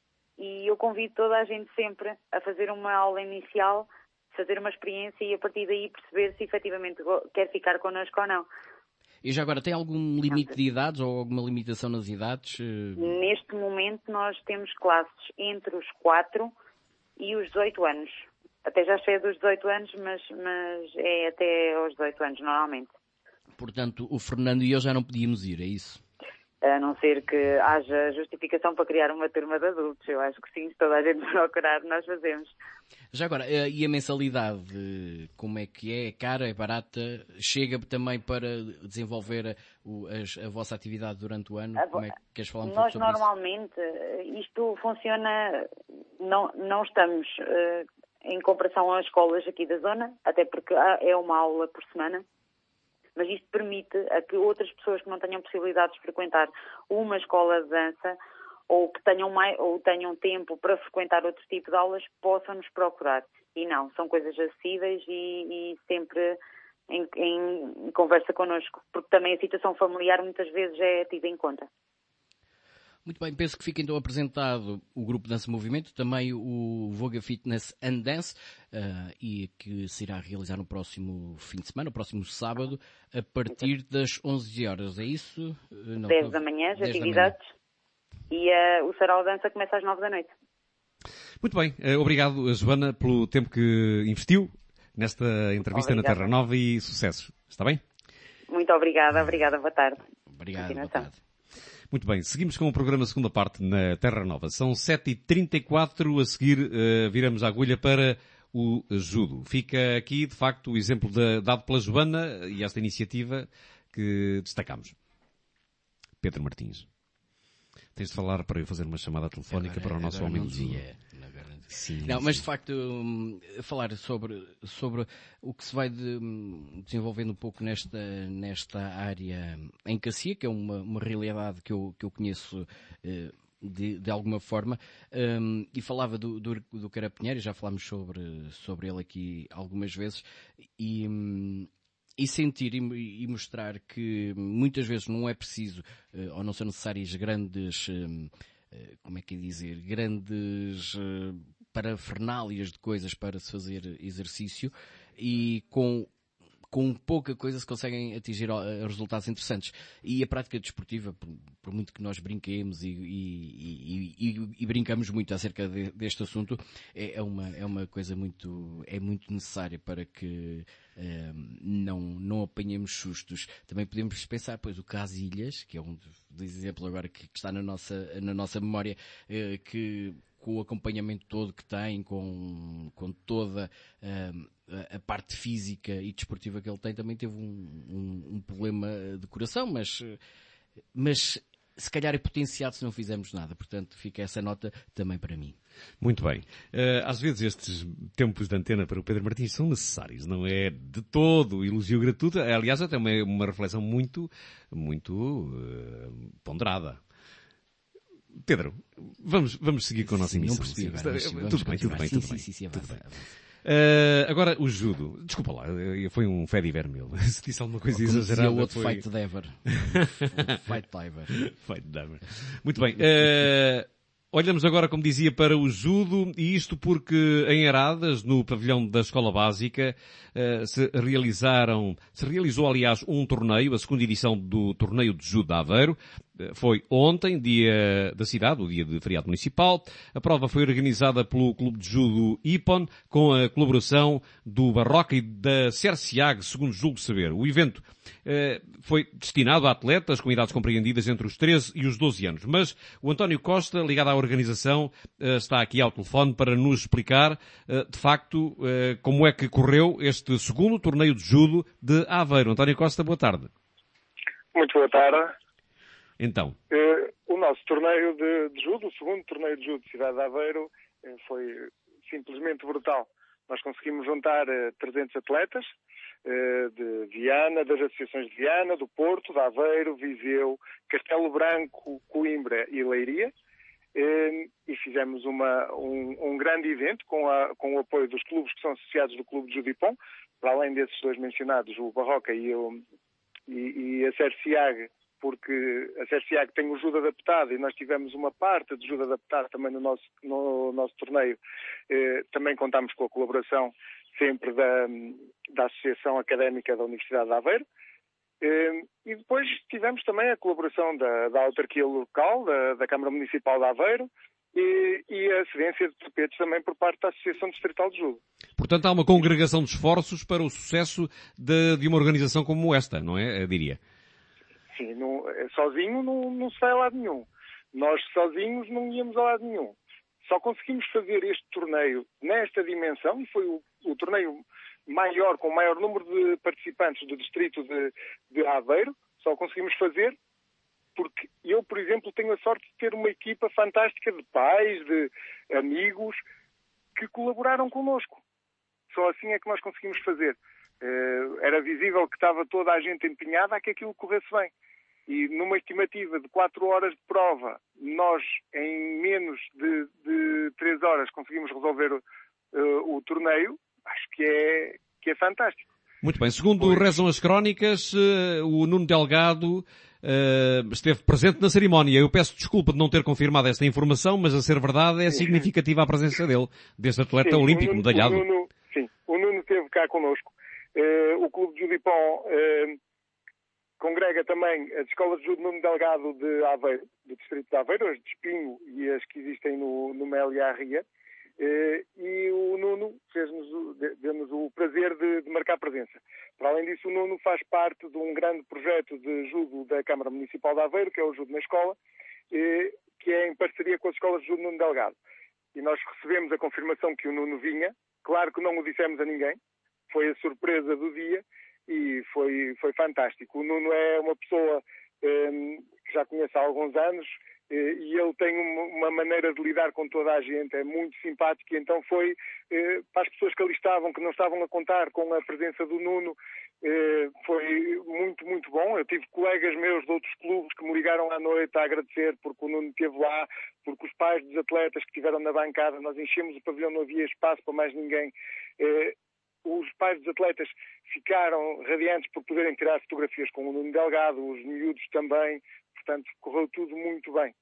[SPEAKER 6] e eu convido toda a gente sempre a fazer uma aula inicial, fazer uma experiência e a partir daí perceber se efetivamente quer ficar connosco ou não.
[SPEAKER 3] E já agora, tem algum limite de idades ou alguma limitação nas idades?
[SPEAKER 6] Neste momento nós temos classes entre os quatro e os dezoito anos. Até já cheio dos dezoito anos, mas, mas é até aos dezoito anos normalmente.
[SPEAKER 3] Portanto, o Fernando e eu já não podíamos ir, é isso?
[SPEAKER 6] A não ser que haja justificação para criar uma turma de adultos. Eu acho que sim, se toda a gente procurar, nós fazemos.
[SPEAKER 3] Já agora, e a mensalidade, como é que é? É cara, é barata? Chega também para desenvolver a, a, a vossa atividade durante o ano? Como é que queres falar um pouco sobre
[SPEAKER 6] isso? Nós normalmente, isto funciona, não, não estamos uh, em comparação às escolas aqui da zona, até porque é uma aula por semana. Mas isto permite a que outras pessoas que não tenham possibilidade de frequentar uma escola de dança ou que tenham, mais, ou tenham tempo para frequentar outro tipo de aulas possam nos procurar. E não, são coisas acessíveis e, e sempre em, em conversa connosco, porque também a situação familiar muitas vezes é tida em conta.
[SPEAKER 3] Muito bem, penso que fica então apresentado o grupo Dança Movimento, também o Voga Fitness and Dance, uh, e que se irá realizar no próximo fim de semana, no próximo sábado, a partir das onze horas, é isso? Uh, não,
[SPEAKER 6] dez da manhã, as atividades, e uh, o Sarau Dança começa às nove da noite.
[SPEAKER 2] Muito bem, uh, obrigado, Joana, pelo tempo que investiu nesta entrevista
[SPEAKER 6] Obrigada.
[SPEAKER 2] Na Terra Nova e sucesso. Está bem?
[SPEAKER 6] Muito obrigada, obrigada, boa tarde.
[SPEAKER 3] Obrigado, boa tarde.
[SPEAKER 2] Muito bem, seguimos com o programa segunda parte na Terra Nova. São sete e trinta e quatro, a seguir uh, viramos a agulha para o judo. Fica aqui, de facto, o exemplo de, dado pela Joana e esta iniciativa que destacamos. Pedro Martins, tens de falar para eu fazer uma chamada telefónica
[SPEAKER 3] agora,
[SPEAKER 2] para o nosso homem do judo.
[SPEAKER 3] Sim, não, mas de facto, um, falar sobre, sobre o que se vai de, um, desenvolvendo um pouco nesta, nesta área em Cacia, que é uma, uma realidade que eu, que eu conheço uh, de, de alguma forma, um, e falava do, do, do Carapinheiro, já falámos sobre, sobre ele aqui algumas vezes, e, um, e sentir e, e mostrar que muitas vezes não é preciso, uh, ou não são necessárias grandes, um, uh, como é que é dizer, grandes... Uh, parafernálias de coisas para se fazer exercício e com, com pouca coisa se conseguem atingir resultados interessantes. E a prática desportiva, por, por muito que nós brinquemos e, e, e, e, e brincamos muito acerca de, deste assunto, é, é, uma, é uma coisa muito, é muito necessária para que um, não, não apanhemos sustos. Também podemos pensar, pois, o Casilhas, que é um dos exemplos agora que, que está na nossa, na nossa memória, uh, que com o acompanhamento todo que tem, com, com toda um, a, a parte física e desportiva que ele tem, também teve um, um, um problema de coração, mas mas se calhar é potenciado se não fizermos nada. Portanto, fica essa nota também para mim.
[SPEAKER 2] Muito bem. Uh, às vezes estes tempos de antena para o Pedro Martins são necessários, não é de todo elogio gratuito. Aliás, até uma, uma reflexão muito, muito uh, ponderada. Pedro, vamos, vamos seguir com a nossa
[SPEAKER 3] sim,
[SPEAKER 2] emissão.
[SPEAKER 3] Não percebi agora, mas sim,
[SPEAKER 2] tudo, bem, tudo bem,
[SPEAKER 3] sim,
[SPEAKER 2] tudo bem,
[SPEAKER 3] sim, sim,
[SPEAKER 2] tudo
[SPEAKER 3] avança,
[SPEAKER 2] bem.
[SPEAKER 3] avança.
[SPEAKER 2] Uh, agora, o judo. Desculpa lá, foi um fé de vermelho. Se disse alguma coisa
[SPEAKER 3] Como
[SPEAKER 2] exagerada.
[SPEAKER 3] Dizia o outro
[SPEAKER 2] foi...
[SPEAKER 3] fight ever. Fight ever.
[SPEAKER 2] Fight ever. Muito bem. Uh, olhamos agora, como dizia, para o judo, e isto porque em Aradas, no pavilhão da Escola Básica, uh, se realizaram, se realizou, aliás, um torneio, a segunda edição do Torneio de Judo de Aveiro. Foi ontem, dia da cidade, o dia de feriado municipal. A prova foi organizada pelo Clube de Judo Ipon, com a colaboração do Barroca e da Cerciag, segundo julgo saber. O evento eh, foi destinado a atletas com idades compreendidas entre os treze e os doze anos. Mas o António Costa, ligado à organização, eh, está aqui ao telefone para nos explicar, eh, de facto, eh, como é que correu este segundo torneio de judo de Aveiro. António Costa, boa tarde.
[SPEAKER 7] Muito boa tarde.
[SPEAKER 2] Então.
[SPEAKER 7] Uh, o nosso torneio de, de judo, o segundo torneio de judo de Cidade de Aveiro, uh, foi simplesmente brutal. Nós conseguimos juntar uh, trezentos atletas uh, de Viana, das associações de Viana, do Porto, de Aveiro, Viseu, Castelo Branco, Coimbra e Leiria. Uh, e fizemos uma, um, um grande evento com, a, com o apoio dos clubes que são associados do Clube de Judo Ipon, para além desses dois mencionados, o Barroca e, o, e, e a Cerciag, porque a Cerciag tem o judo adaptado e nós tivemos uma parte de judo adaptado também no nosso, no nosso torneio. Eh, também contamos com a colaboração sempre da, da Associação Académica da Universidade de Aveiro. Eh, e depois tivemos também a colaboração da, da autarquia local, da, da Câmara Municipal de Aveiro, e, e a cedência de tapetes também por parte da Associação Distrital de Judo.
[SPEAKER 2] Portanto, há uma congregação de esforços para o sucesso de, de uma organização como esta, não é? Eu diria.
[SPEAKER 7] Sim, não, sozinho não, não se vai a lado nenhum. Nós sozinhos não íamos a lado nenhum. Só conseguimos fazer este torneio nesta dimensão, e foi o, o torneio maior, com o maior número de participantes do distrito de, de Aveiro, só conseguimos fazer porque eu, por exemplo, tenho a sorte de ter uma equipa fantástica de pais, de amigos, que colaboraram connosco. Só assim é que nós conseguimos fazer. Uh, era visível que estava toda a gente empenhada a que aquilo corresse bem. E numa estimativa de quatro horas de prova, nós em menos de, de três horas conseguimos resolver uh, o torneio. Acho que é, que é fantástico.
[SPEAKER 2] Muito bem. Segundo pois. rezam as crónicas, uh, o Nuno Delgado uh, esteve presente na cerimónia. Eu peço desculpa de não ter confirmado esta informação, mas a ser verdade é significativa a presença dele, deste atleta sim, olímpico
[SPEAKER 7] o Nuno,
[SPEAKER 2] medalhado.
[SPEAKER 7] O Nuno, sim, o Nuno esteve cá connosco. Uh, o Clube de Judo Ipon uh, congrega também as escolas de judo Nuno Delgado de Aveiro, do distrito de Aveiro, as de Espinho e as que existem no, no Mel e a Ria. Uh, e o Nuno fez-nos, deu-nos o prazer de, de marcar presença. Para além disso, o Nuno faz parte de um grande projeto de judo da Câmara Municipal de Aveiro, que é o Judo na Escola, uh, que é em parceria com as escolas de judo Nuno Delgado. E nós recebemos a confirmação que o Nuno vinha. Claro que não o dissemos a ninguém. Foi a surpresa do dia e foi, foi fantástico. O Nuno é uma pessoa um, que já conheço há alguns anos uh, e ele tem uma, uma maneira de lidar com toda a gente, é muito simpático. E então foi uh, para as pessoas que ali estavam, que não estavam a contar com a presença do Nuno, uh, foi muito, muito bom. Eu tive colegas meus de outros clubes que me ligaram à noite a agradecer porque o Nuno esteve lá, porque os pais dos atletas que estiveram na bancada, nós enchemos o pavilhão, não havia espaço para mais ninguém. Uh, Os pais dos atletas ficaram radiantes por poderem tirar fotografias com o Nuno Delgado, os miúdos também, portanto, correu tudo muito bem.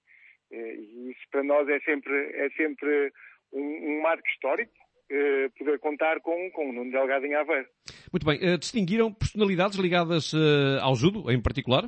[SPEAKER 7] E isso para nós é sempre, é sempre um, um marco histórico, poder contar com, com o Nuno Delgado em Aveiro.
[SPEAKER 2] Muito bem. Distinguiram personalidades ligadas ao judo, em particular?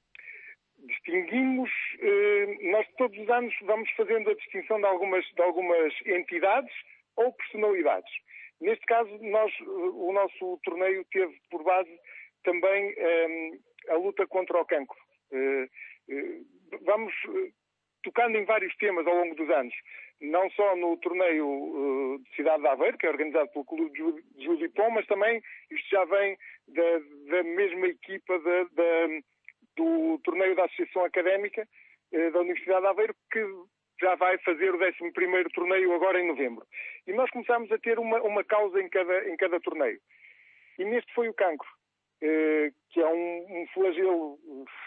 [SPEAKER 7] Distinguimos, nós todos os anos vamos fazendo a distinção de algumas, de algumas entidades ou personalidades. Neste caso, nós, o nosso torneio teve por base também um, a luta contra o cancro. Uh, uh, vamos uh, tocando em vários temas ao longo dos anos, não só no torneio uh, de Cidade de Aveiro, que é organizado pelo Clube de Judo Ipon, mas também isto já vem da, da mesma equipa da, da, do torneio da Associação Académica eh, da Universidade de Aveiro, que já vai fazer o décimo primeiro torneio agora em novembro. E nós começámos a ter uma, uma causa em cada, em cada torneio. E neste foi o cancro, eh, que é um, um flagelo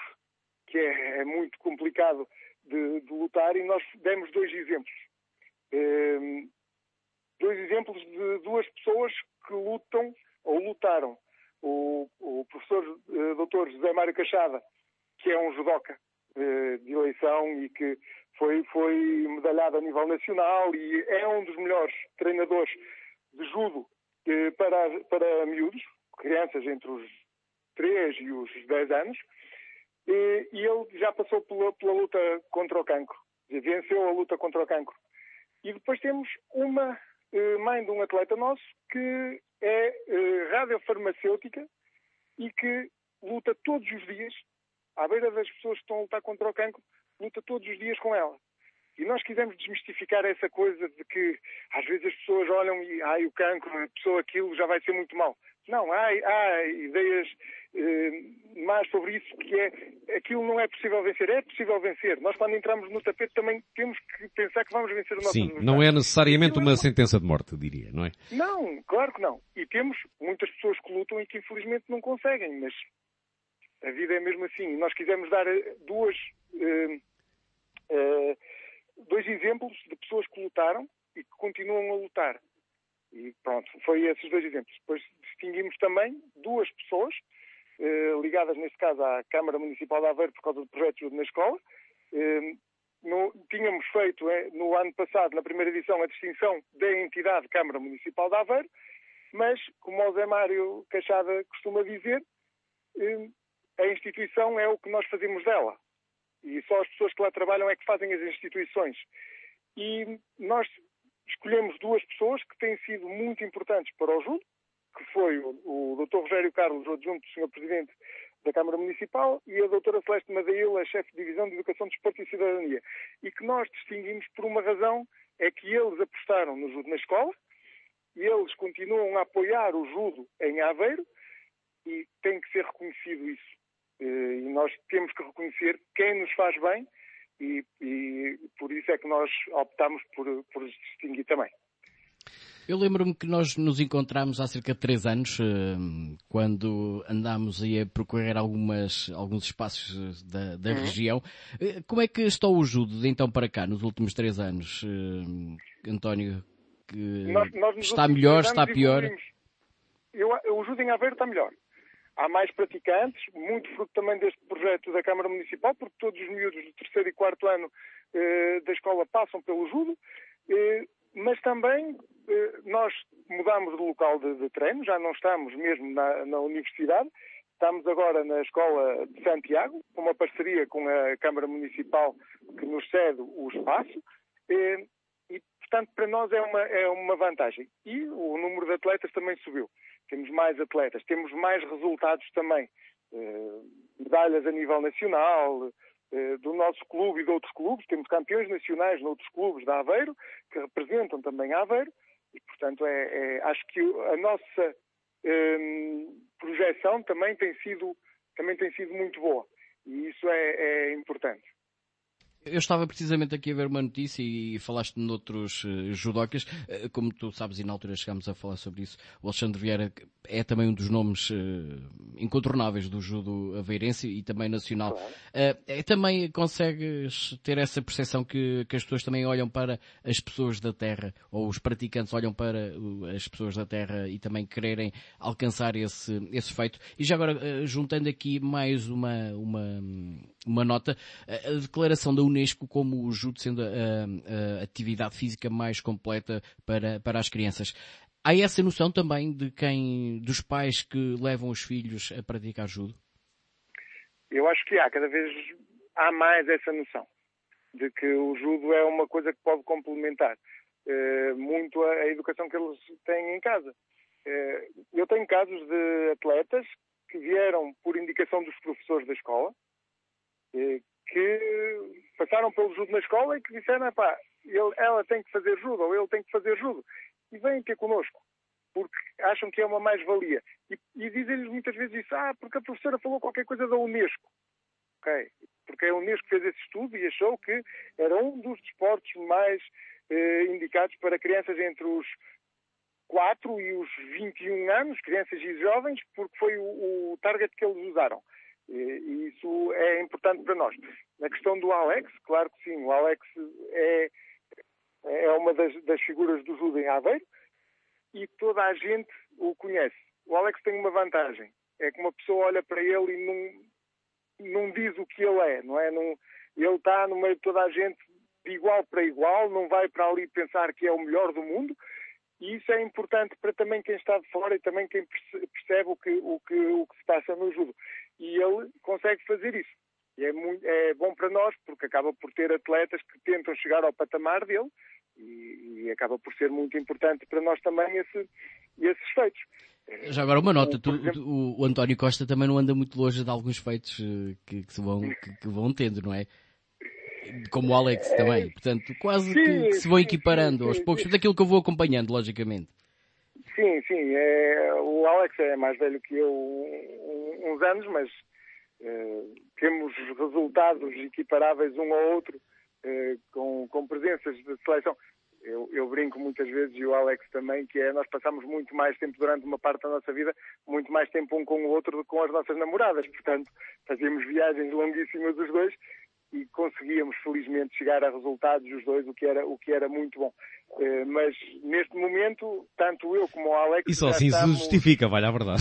[SPEAKER 7] que é, é muito complicado de, de lutar, e nós demos dois exemplos. Eh, dois exemplos de duas pessoas que lutam ou lutaram. O, o professor eh, doutor José Mário Cachada, que é um judoca eh, de eleição e que foi, foi medalhado a nível nacional e é um dos melhores treinadores de judo eh, para, para miúdos, crianças entre os três e os dez anos, e, e ele já passou pela, pela luta contra o cancro, venceu a luta contra o cancro. E depois temos uma eh, mãe de um atleta nosso que é eh, radiofarmacêutica e que luta todos os dias, à beira das pessoas que estão a lutar contra o cancro, luta todos os dias com ela. E nós quisemos desmistificar essa coisa de que às vezes as pessoas olham e ai, o cancro, a pessoa aquilo já vai ser muito mal. Não, há, há ideias eh, mais sobre isso, que é aquilo não é possível vencer. É possível vencer. Nós, quando entramos no tapete, também temos que pensar que vamos vencer o nosso
[SPEAKER 2] adversário. Sim, não é necessariamente uma sentença de morte, diria, não é?
[SPEAKER 7] Não, claro que não. E temos muitas pessoas que lutam e que infelizmente não conseguem, mas a vida é mesmo assim. Nós quisemos dar duas, eh, eh, dois exemplos de pessoas que lutaram e que continuam a lutar. E pronto, foi esses dois exemplos. Depois distinguimos também duas pessoas eh, ligadas, neste caso, à Câmara Municipal de Aveiro por causa do projeto Judo na Escola. Eh, no, tínhamos feito eh, no ano passado, na primeira edição, a distinção da entidade Câmara Municipal de Aveiro, mas, como o Zé Mário Cachada costuma dizer, eh, a instituição é o que nós fazemos dela. E só as pessoas que lá trabalham é que fazem as instituições. E nós escolhemos duas pessoas que têm sido muito importantes para o judo, que foi o, o doutor Rogério Carlos, o adjunto do senhor Presidente da Câmara Municipal, e a doutora Celeste Madeila, chefe de Divisão de Educação, Desporto e Cidadania. E que nós distinguimos por uma razão, é que eles apostaram no judo na escola, e eles continuam a apoiar o judo em Aveiro, e tem que ser reconhecido isso. E nós temos que reconhecer quem nos faz bem, e, e por isso é que nós optamos por, por os distinguir também.
[SPEAKER 3] Eu lembro-me que nós nos encontramos há cerca de três anos, quando andámos aí a percorrer algumas, alguns espaços da, da uhum. região. Como é que está o judo de então para cá, nos últimos três anos, António? Que
[SPEAKER 7] nós, nós
[SPEAKER 3] está melhor, está pior?
[SPEAKER 7] Eu, o judo em Aveiro está melhor. Há mais praticantes, muito fruto também deste projeto da Câmara Municipal, porque todos os miúdos do terceiro e quarto ano eh, da escola passam pelo judo, eh, mas também eh, nós mudamos de local de, de treino, já não estamos mesmo na, na universidade, estamos agora na Escola de Santiago, com uma parceria com a Câmara Municipal que nos cede o espaço, eh, e portanto para nós é uma, é uma vantagem. E o número de atletas também subiu. Temos mais atletas, temos mais resultados também, eh, medalhas a nível nacional, eh, do nosso clube e de outros clubes, temos campeões nacionais noutros clubes de Aveiro, que representam também Aveiro, e portanto é, é, acho que a nossa eh, projeção também tem, sido, também tem sido muito boa, e isso é, é importante.
[SPEAKER 3] Eu estava precisamente aqui a ver uma notícia e falaste noutros uh, judocas. Uh, como tu sabes, e na altura chegámos a falar sobre isso, o Alexandre Vieira é também um dos nomes uh, incontornáveis do judo aveirense e também nacional. Uh, é, também consegues ter essa percepção que, que as pessoas também olham para as pessoas da terra, ou os praticantes olham para uh, as pessoas da terra e também quererem alcançar esse, esse feito. E já agora, uh, juntando aqui mais uma, uma, uma nota, a, a declaração da Unesco como o judo sendo a, a, a atividade física mais completa para, para as crianças. Há essa noção também de quem, dos pais que levam os filhos a praticar judo?
[SPEAKER 7] Eu acho que há, cada vez há mais essa noção de que o judo é uma coisa que pode complementar eh, muito a, a educação que eles têm em casa. Eh, eu tenho casos de atletas que vieram por indicação dos professores da escola, eh, que passaram pelo judo na escola e que disseram, pá, ele, ela tem que fazer judo, ou ele tem que fazer judo. E vêm ter connosco, porque acham que é uma mais-valia. E, e dizem-lhes muitas vezes isso, ah, porque a professora falou qualquer coisa da Unesco. ok? Porque a Unesco fez esse estudo e achou que era um dos desportos mais eh, indicados para crianças entre os quatro e os vinte e um anos, crianças e jovens, porque foi o, o target que eles usaram. E, e isso é importante para nós. Na questão do Alex, claro que sim, o Alex é, é uma das, das figuras do judo em Aveiro e toda a gente o conhece. O Alex tem uma vantagem, é que uma pessoa olha para ele e não, não diz o que ele é, não é? Não, ele está no meio de toda a gente de igual para igual, não vai para ali pensar que é o melhor do mundo. E isso é importante para também quem está de fora e também quem percebe o que, o que, o que se passa no judo. E ele consegue fazer isso. E é, muito, é bom para nós, porque acaba por ter atletas que tentam chegar ao patamar dele e, e acaba por ser muito importante para nós também esse, esses feitos.
[SPEAKER 3] Já agora uma nota, tu,
[SPEAKER 7] exemplo,
[SPEAKER 3] o, o António Costa também não anda muito longe de alguns feitos que, que, se vão, que, que vão tendo, não é? Como o Alex também, portanto, quase
[SPEAKER 7] sim,
[SPEAKER 3] que, que se vão
[SPEAKER 7] sim,
[SPEAKER 3] equiparando
[SPEAKER 7] sim,
[SPEAKER 3] aos
[SPEAKER 7] sim,
[SPEAKER 3] poucos,
[SPEAKER 7] sim.
[SPEAKER 3] daquilo que eu vou acompanhando, logicamente.
[SPEAKER 7] Sim, sim, é, o Alex é mais velho que eu um, uns anos, mas é, temos resultados equiparáveis um ao outro é, com, com presenças de seleção. Eu, eu brinco muitas vezes, e o Alex também, que é, nós passamos muito mais tempo durante uma parte da nossa vida, muito mais tempo um com o outro do que com as nossas namoradas. Portanto, fazíamos viagens longuíssimas os dois e conseguíamos, felizmente, chegar a resultados os dois, o que era, o que era muito bom. Uh, mas, neste momento, tanto eu como o Alex...
[SPEAKER 2] E só assim
[SPEAKER 7] estamos...
[SPEAKER 2] se justifica, vale a verdade.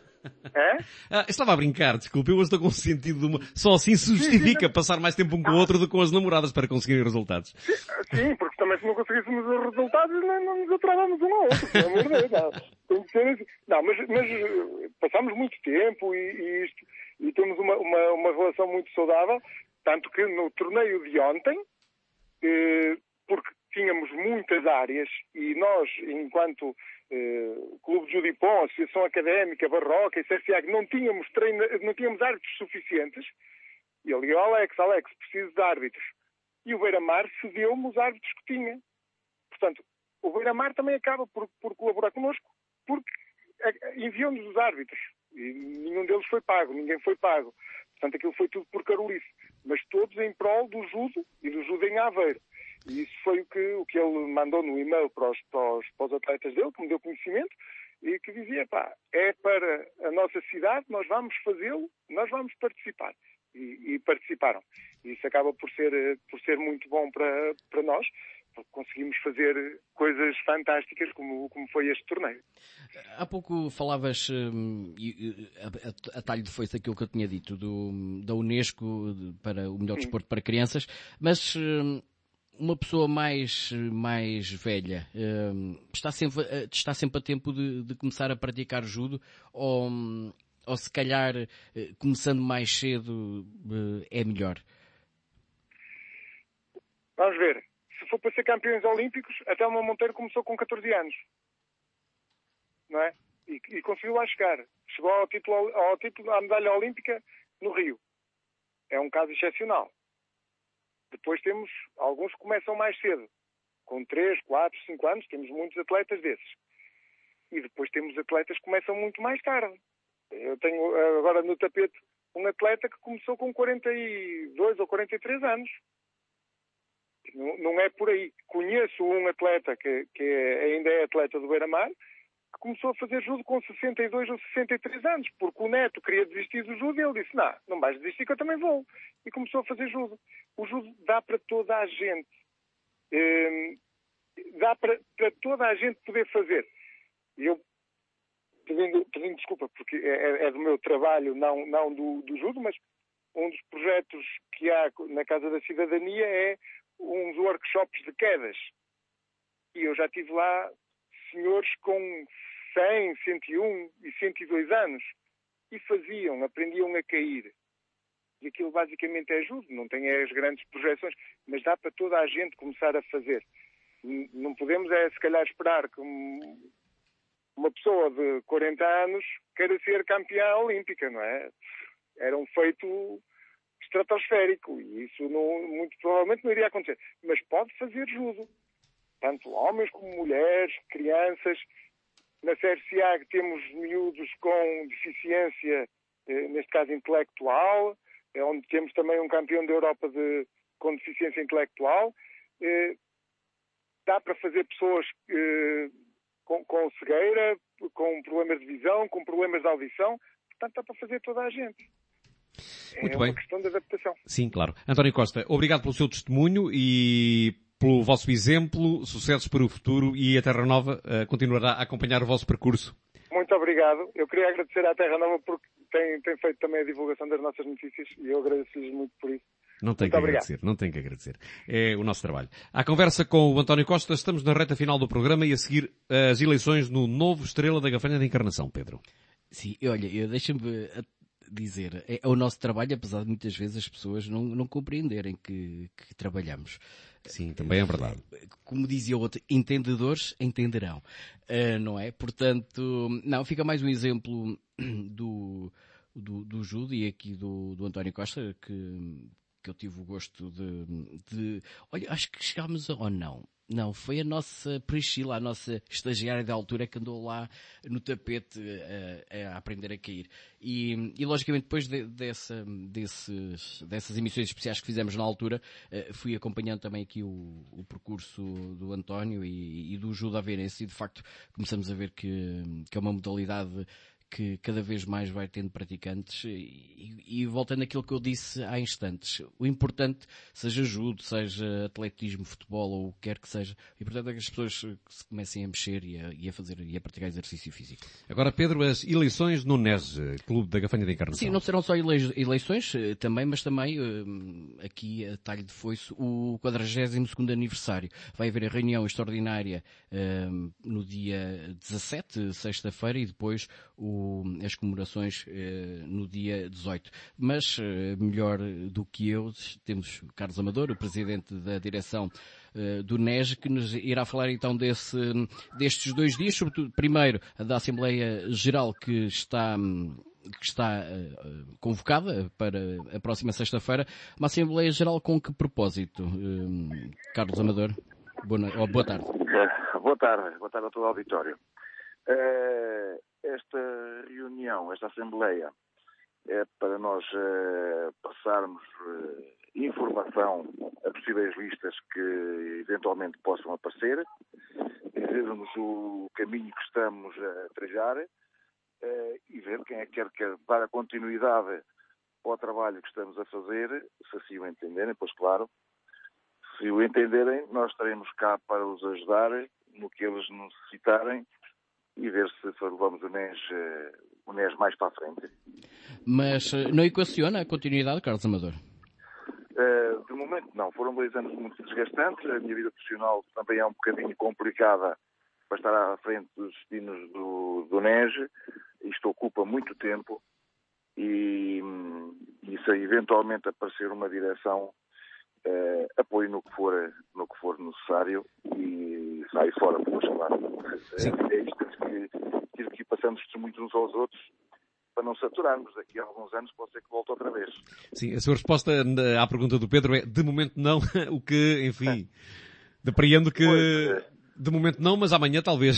[SPEAKER 7] É?
[SPEAKER 2] Ah, estava a brincar, desculpe, eu estou com o sentido de uma... Só assim se justifica passar mais tempo um com o outro do que com as namoradas para conseguir resultados.
[SPEAKER 7] Sim, porque também se não conseguíssemos os resultados, não, não nos atravamos um ao outro, pelo amor de Deus. Não, tem que ser assim. Não, mas, mas passamos muito tempo e, e, isto, e temos uma, uma, uma relação muito saudável, tanto que no torneio de ontem, eh, porque tínhamos muitas áreas e nós, enquanto eh, Clube de Judipon, Associação Académica, Barroca e C F A G, não tínhamos, treina, não tínhamos árbitros suficientes, e eu liguei ao Alex, Alex, preciso de árbitros. E o Beira-Mar cedeu-me os árbitros que tinha. Portanto, o Beira-Mar também acaba por, por colaborar connosco, porque enviou-nos os árbitros. E nenhum deles foi pago, ninguém foi pago. Portanto, aquilo foi tudo por carolice. Mas todos em prol do judo e do judo em Aveiro. E isso foi o que, o que ele mandou no e-mail para os, para, os, para os atletas dele, que me deu conhecimento, e que dizia, pá, é para a nossa cidade, nós vamos fazê-lo, nós vamos participar. E, e participaram. E isso acaba por ser, por ser muito bom para, para nós, porque conseguimos fazer coisas fantásticas como, como foi este torneio.
[SPEAKER 3] Há pouco falavas, hum, a, a, a talho de foice aquilo que eu tinha dito, do, da Unesco para o melhor desporto para crianças, mas hum, uma pessoa mais, mais velha hum, está, sempre, está sempre a tempo de, de começar a praticar judo ou... Ou se calhar, começando mais cedo, é melhor?
[SPEAKER 7] Vamos ver. Se for para ser campeões olímpicos, a Telma Monteiro começou com catorze anos. Não é? E, e conseguiu lá chegar. Chegou ao título, ao título, à medalha olímpica no Rio. É um caso excepcional. Depois temos alguns que começam mais cedo. Com três, quatro, cinco anos, temos muitos atletas desses. E depois temos atletas que começam muito mais tarde. Eu tenho agora no tapete um atleta que começou com quarenta e dois ou quarenta e três anos. Não, não é por aí. Conheço um atleta que, que ainda é atleta do Beira-Mar, que começou a fazer judo com sessenta e dois ou sessenta e três anos, porque o neto queria desistir do judo e ele disse, não, não vais desistir que eu também vou. E começou a fazer judo. O judo dá para toda a gente. Hum, dá para, para toda a gente poder fazer. Eu Pedindo, pedindo desculpa, porque é, é do meu trabalho, não, não do, do judo, mas um dos projetos que há na Casa da Cidadania é uns workshops de quedas. E eu já tive lá senhores com cem, cento e um e cento e dois anos e faziam, aprendiam a cair. E aquilo basicamente é judo, não tem as grandes projeções, mas dá para toda a gente começar a fazer. Não podemos é, se calhar, esperar que um, uma pessoa de quarenta anos queira ser campeã olímpica, não é? Era um feito estratosférico e isso não, muito provavelmente não iria acontecer. Mas pode fazer judo. Tanto homens como mulheres, crianças. Na C F C A temos miúdos com deficiência, eh, neste caso intelectual, é onde temos também um campeão da Europa de, com deficiência intelectual. Eh, dá para fazer pessoas eh, com, com cegueira, com problemas de visão, com problemas de audição. Portanto, dá para fazer toda a gente.
[SPEAKER 2] Muito
[SPEAKER 7] é
[SPEAKER 2] bem.
[SPEAKER 7] uma questão de adaptação.
[SPEAKER 2] Sim, claro. António Costa, obrigado pelo seu testemunho e pelo vosso exemplo, sucessos para o futuro, e a Terra Nova uh, continuará a acompanhar o vosso percurso.
[SPEAKER 7] Muito obrigado. Eu queria agradecer à Terra Nova porque tem, tem feito também a divulgação das nossas notícias e eu agradeço-lhes muito por isso.
[SPEAKER 2] Não tem
[SPEAKER 7] muito
[SPEAKER 2] que
[SPEAKER 7] obrigado.
[SPEAKER 2] agradecer, não tem que agradecer. É o nosso trabalho. À conversa com o António Costa, estamos na reta final do programa e a seguir as eleições no novo Estrela da Gafanha da Encarnação, Pedro.
[SPEAKER 3] Sim, olha, eu deixa-me dizer, é o nosso trabalho, apesar de muitas vezes as pessoas não, não compreenderem que, que trabalhamos.
[SPEAKER 2] Sim, também é verdade.
[SPEAKER 3] Como dizia o outro, entendedores entenderão, uh, não é? Portanto, não, fica mais um exemplo do, do, do Júlio e aqui do, do António Costa, que, que eu tive o gosto de, de... Olha, acho que chegámos a... ou não? Não, foi a nossa Priscila, a nossa estagiária da altura, que andou lá no tapete a, a aprender a cair. E, e logicamente, depois de, dessa, desses, dessas emissões especiais que fizemos na altura, fui acompanhando também aqui o, o percurso do António e, e do Júlio Aveirense, e de facto começamos a ver que, que é uma modalidade que cada vez mais vai tendo praticantes e, e voltando àquilo que eu disse há instantes, o importante, seja judo, seja atletismo, futebol ou o que quer que seja, o importante é que as pessoas se comecem a mexer e a, e a fazer e a praticar exercício físico.
[SPEAKER 2] Agora, Pedro, as eleições no N E S, Clube da Gafanha da Encarnação.
[SPEAKER 3] Sim, não serão só eleições também, mas também aqui a talho de foice o quadragésimo segundo aniversário. Vai haver a reunião extraordinária no dia dezassete, sexta-feira, e depois o as comemorações eh, no dia dezoito. Mas, eh, melhor do que eu, temos o Carlos Amador, o presidente da direção eh, do N E S, que nos irá falar então desse, destes dois dias, sobretudo, primeiro, da Assembleia Geral que está... que está uh, convocada para a próxima sexta-feira. Uma Assembleia Geral com que propósito, uh, Carlos Amador? Boa, no... oh, boa tarde.
[SPEAKER 8] Uh, boa tarde. Boa tarde a todo o auditório. Uh, esta reunião, esta Assembleia, é para nós uh, passarmos uh, informação a possíveis listas que eventualmente possam aparecer, dizermos o caminho que estamos a trilhar, Uh, e ver quem é que quer, quer dar a continuidade ao trabalho que estamos a fazer, se assim o entenderem, pois claro, se o entenderem, nós estaremos cá para os ajudar no que eles necessitarem e ver se levamos o N E S, uh, o N E S mais para a frente.
[SPEAKER 3] Mas uh, não equaciona a continuidade, Carlos Amador?
[SPEAKER 8] Uh, de momento não, foram dois anos muito desgastantes, a minha vida profissional também é um bocadinho complicada para estar à frente dos destinos do, do N E S. Isto ocupa muito tempo e, e se eventualmente aparecer uma direção, eh, apoio no que for, no que for necessário e sai fora, depois, claro. É, é isto que, que, que passamos muito uns aos outros para não saturarmos. Daqui a alguns anos pode ser que volte outra vez.
[SPEAKER 2] Sim, a sua resposta à pergunta do Pedro é, de momento não, o que, enfim, depreendo que... Pois, de momento não, mas amanhã talvez.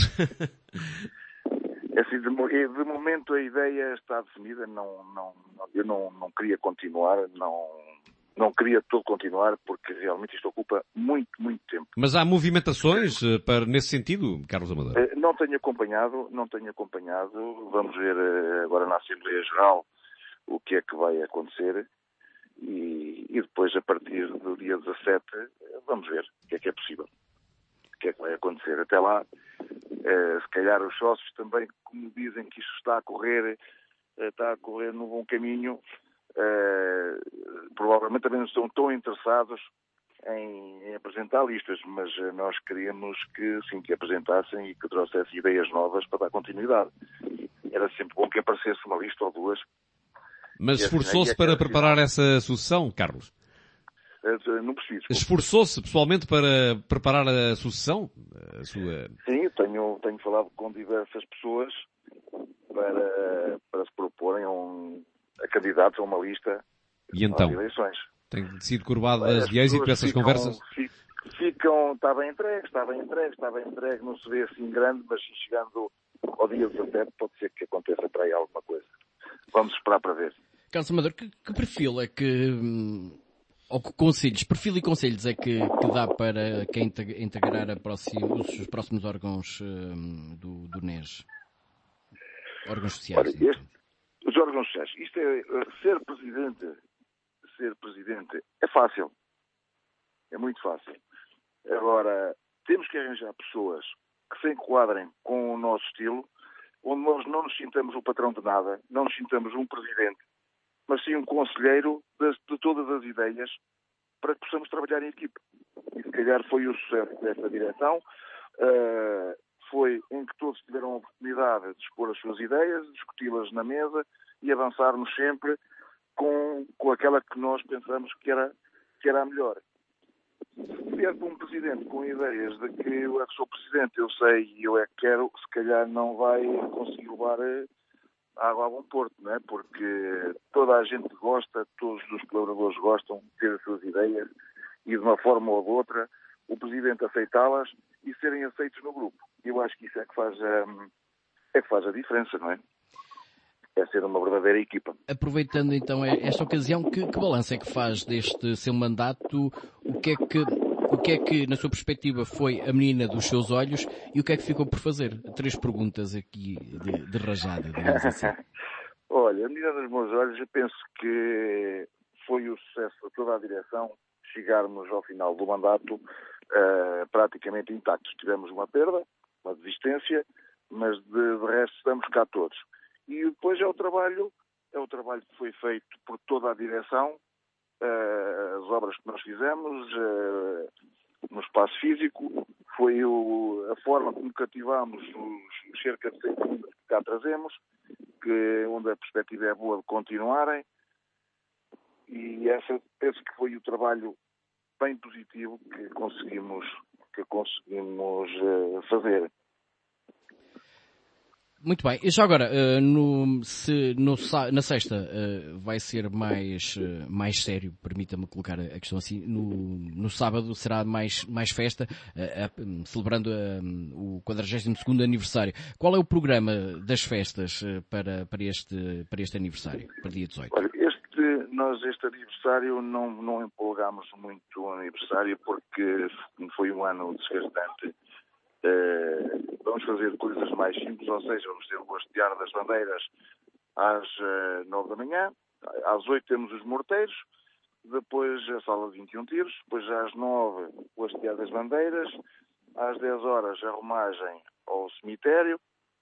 [SPEAKER 8] É assim, de, de momento a ideia está definida. Não, não, eu não, não queria continuar, não, não queria todo continuar, porque realmente isto ocupa muito, muito tempo.
[SPEAKER 2] Mas há movimentações para, nesse sentido, Carlos Amador?
[SPEAKER 8] Não tenho acompanhado, não tenho acompanhado. Vamos ver agora na Assembleia Geral o que é que vai acontecer e, e depois, a partir do dia dezassete, vamos ver o que é que é possível. O que é que vai acontecer. Até lá, eh, se calhar os sócios também, como dizem que isto está a correr, eh, está a correr num bom caminho, eh, provavelmente também não estão tão interessados em, em apresentar listas, mas eh, nós queríamos que sim, que apresentassem e que trouxessem ideias novas para dar continuidade. Era sempre bom que aparecesse uma lista ou duas.
[SPEAKER 2] Mas esforçou-se assim, para preparar essa sucessão, Carlos?
[SPEAKER 8] Não preciso.
[SPEAKER 2] Esforçou-se pessoalmente para preparar a sucessão? A sua...
[SPEAKER 8] Sim, tenho, tenho falado com diversas pessoas para, para se proporem a, um, a candidatos a uma lista
[SPEAKER 2] e então,
[SPEAKER 8] às eleições.
[SPEAKER 2] Tem sido curvadas de êxito essas
[SPEAKER 8] ficam,
[SPEAKER 2] conversas?
[SPEAKER 8] Ficam, está bem entregue, está bem entregue, está bem entregue, não se vê assim grande, mas chegando ao dia dezassete pode ser que aconteça para aí alguma coisa. Vamos esperar para ver.
[SPEAKER 3] Carlos Amador, que, que perfil é que, ou que conselhos, perfil e conselhos é que, que dá para quem integrar a próxima, os próximos órgãos um, do, do N E S? Órgãos sociais.
[SPEAKER 8] Olha, este, os órgãos sociais. Isto é, ser presidente, ser presidente é fácil. É muito fácil. Agora, temos que arranjar pessoas que se enquadrem com o nosso estilo, onde nós não nos sintamos o patrão de nada, não nos sintamos um presidente, mas sim um conselheiro de, de todas as ideias para que possamos trabalhar em equipe. E se calhar foi o sucesso desta direção, uh, foi em que todos tiveram a oportunidade de expor as suas ideias, discuti-las na mesa e avançarmos sempre com, com aquela que nós pensamos que era, que era a melhor. Se vier para um presidente com ideias de que eu é que sou presidente, eu sei e eu é que quero, se calhar não vai conseguir levar a água a bom porto, não é? Porque toda a gente gosta, todos os colaboradores gostam de ter as suas ideias e de uma forma ou de outra o presidente aceitá-las e serem aceitos no grupo. Eu acho que isso é que faz a, é que faz a diferença, não é? É ser uma verdadeira equipa.
[SPEAKER 3] Aproveitando então esta ocasião, que, que balanço é que faz deste seu mandato? O que é que, o que é que, na sua perspectiva, foi a menina dos seus olhos e o que é que ficou por fazer? Três perguntas aqui de, de rajada, digamos assim.
[SPEAKER 8] Olha, a menina dos meus olhos, eu penso que foi o sucesso de toda a direção chegarmos ao final do mandato uh, praticamente intactos. Tivemos uma perda, uma desistência, mas de, de resto estamos cá todos. E depois é o trabalho, é o trabalho que foi feito por toda a direção, uh, as obras que nós fizemos uh, no espaço físico, foi o, a forma como cativámos os, os cerca de cem números que cá trazemos, que, onde a perspectiva é boa de continuarem, e essa penso que foi o trabalho bem positivo que conseguimos, que conseguimos uh, fazer.
[SPEAKER 3] Muito bem. E já agora, uh, no, se, no, na sexta uh, vai ser mais, uh, mais sério, permita-me colocar a questão assim, no, no sábado será mais, mais festa, uh, uh, celebrando uh, o quadragésimo segundo aniversário. Qual é o programa das festas uh, para, para, este, para este aniversário, para dia dezoito?
[SPEAKER 8] Olha, este, nós este aniversário não, não empolgámos muito o aniversário porque foi um ano desgastante. Uh, vamos fazer coisas mais simples, ou seja, vamos ter o hastear das bandeiras às uh, nove da manhã, às oito temos os morteiros, depois a sala de vinte e um tiros, depois às nove o hastear das bandeiras, às dez horas a romagem ao cemitério,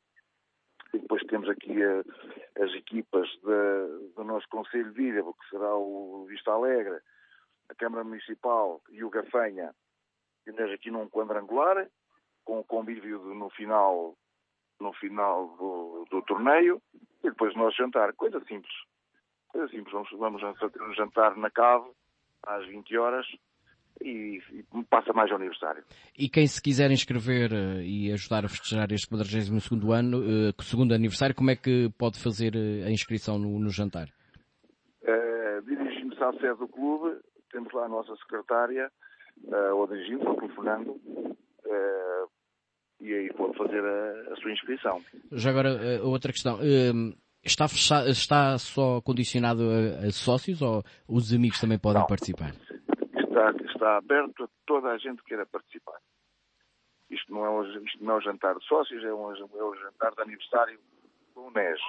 [SPEAKER 8] e depois temos aqui uh, as equipas de, do nosso Conselho de Ilhavo, que será o Vista Alegre, a Câmara Municipal e o Gafanha, e nós aqui num quadrangular, com o convívio de, no final, no final do, do torneio, e depois nós jantar. Coisa simples. Coisa simples. Vamos, vamos fazer um jantar na cave, às vinte horas, e, e passa mais ao aniversário.
[SPEAKER 3] E quem se quiser inscrever uh, e ajudar a festejar este quadragésimo segundo ano, uh, segundo aniversário, como é que pode fazer uh, a inscrição no, no jantar?
[SPEAKER 8] Uh, dirigimos-se à sede do clube, temos lá a nossa secretária, uh, ou dirigimos, ou telefonando, uh, e aí pode fazer a, a sua inscrição.
[SPEAKER 3] Já agora, uh, outra questão. Uh, está, fechado, está só condicionado a, a sócios ou os amigos também podem
[SPEAKER 8] Não.
[SPEAKER 3] participar?
[SPEAKER 8] Está, está aberto a toda a gente que queira participar. Isto não é um, isto não é um jantar de sócios, é um, é um jantar de aniversário do U N E S.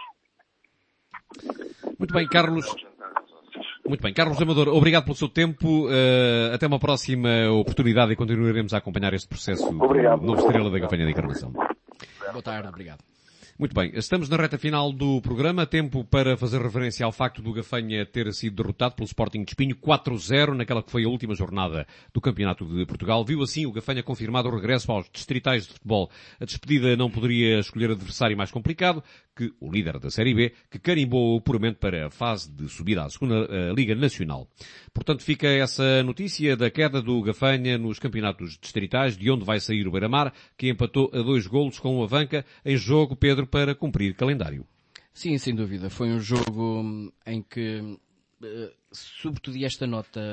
[SPEAKER 2] Muito bem, Carlos. Muito bem, Carlos Amador, obrigado pelo seu tempo. Uh, até uma próxima oportunidade e continuaremos a acompanhar este processo
[SPEAKER 8] Obrigado.
[SPEAKER 2] do Novo Estrela da Gafanha de Encarnação.
[SPEAKER 3] Boa tarde, obrigado.
[SPEAKER 2] Muito bem, estamos na reta final do programa, tempo para fazer referência ao facto do Gafanha ter sido derrotado pelo Sporting de Espinho quatro a zero naquela que foi a última jornada do Campeonato de Portugal. Viu assim o Gafanha confirmado o regresso aos distritais de futebol. A despedida não poderia escolher adversário mais complicado que o líder da Série B, que carimbou o apuramento para a fase de subida à segunda uh, Liga Nacional. Portanto, fica essa notícia da queda do Gafanha nos campeonatos distritais, de onde vai sair o Beira-Mar, que empatou a dois golos com o Avanca, em jogo, Pedro, para cumprir calendário.
[SPEAKER 3] Sim, sem dúvida. Foi um jogo em que, sobretudo, e esta nota,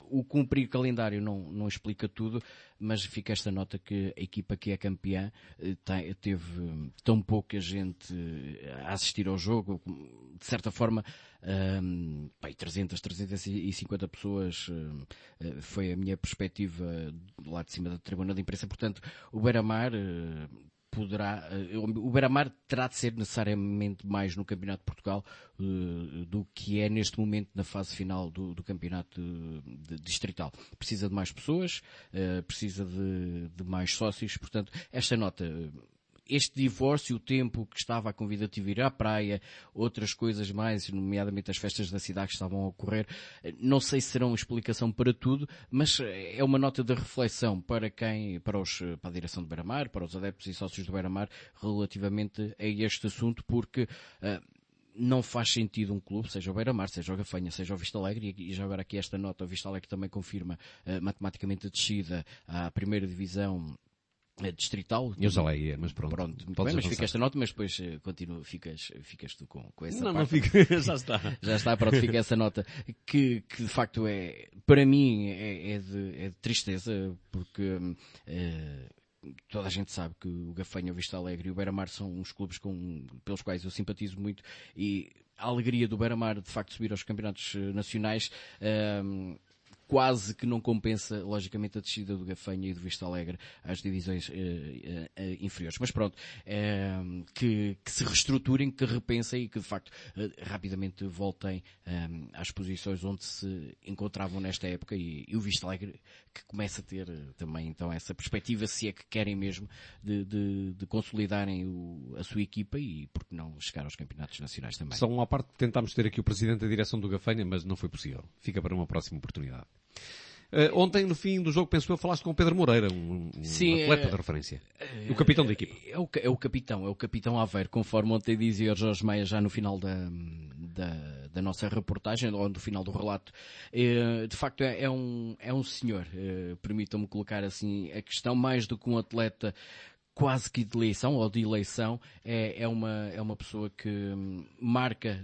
[SPEAKER 3] o cumprir calendário não, não explica tudo, mas fica esta nota que a equipa que é campeã tem, teve tão pouca gente a assistir ao jogo, de certa forma, um, bem, trezentas, trezentas e cinquenta pessoas uh, foi a minha perspectiva lá de cima da tribuna de imprensa. Portanto, o Beira-Mar uh, poderá, uh, o Beira-Mar terá de ser necessariamente mais no Campeonato de Portugal uh, do que é neste momento na fase final do, do Campeonato de, de distrital. Precisa de mais pessoas, uh, precisa de, de mais sócios, portanto, esta nota... Uh, Este divórcio, o tempo que estava a convidativo ir à praia, outras coisas mais, nomeadamente as festas da cidade que estavam a ocorrer, não sei se serão explicação para tudo, mas é uma nota de reflexão para quem, para, os, para a direção do Beira-Mar, para os adeptos e sócios do Beira-Mar, relativamente a este assunto, porque uh, não faz sentido um clube, seja o Beira-Mar, seja o Gafanha, seja o Vista Alegre, e já agora aqui esta nota, o Vista Alegre também confirma uh, matematicamente a descida à primeira divisão distrital.
[SPEAKER 2] Eu já leio, mas pronto.
[SPEAKER 3] Pronto, muito bem, mas fica esta nota, mas depois uh, continua, ficas, ficas tu com, com essa
[SPEAKER 2] não,
[SPEAKER 3] parte.
[SPEAKER 2] Não, fica, já está.
[SPEAKER 3] Já está, pronto, fica essa nota, que, que de facto é, para mim, é, é, de, é de tristeza, porque uh, toda a gente sabe que o Gafanha, o Vista Alegre e o Beira-Mar são uns clubes com, pelos quais eu simpatizo muito, e a alegria do Beira-Mar, de facto, subir aos campeonatos nacionais, uh, quase que não compensa, logicamente, a descida do Gafanha e do Vista Alegre às divisões uh, uh, inferiores. Mas pronto, uh, que, que se reestruturem, que repensem e que, de facto, uh, rapidamente voltem um, às posições onde se encontravam nesta época, e, e o Vista Alegre que começa a ter uh, também, então, essa perspectiva, se é que querem mesmo, de, de, de consolidarem o, a sua equipa e, por que não, chegar aos campeonatos nacionais também.
[SPEAKER 2] Só uma parte, tentámos ter aqui o presidente da direção do Gafanha, mas não foi possível. Fica para uma próxima oportunidade. Uh, ontem, no fim do jogo, penso eu, falaste com o Pedro Moreira, um, um Sim, atleta é, de referência. É, o capitão da equipa.
[SPEAKER 3] É o, é o capitão, é o capitão Aveiro, conforme ontem dizia o Jorge Maia já no final da, da, da nossa reportagem, ou no final do relato. É, de facto, é, é, um, é um senhor, é, permitam-me colocar assim a questão, mais do que um atleta quase que de eleição, ou de eleição, é, é, uma, é uma pessoa que marca,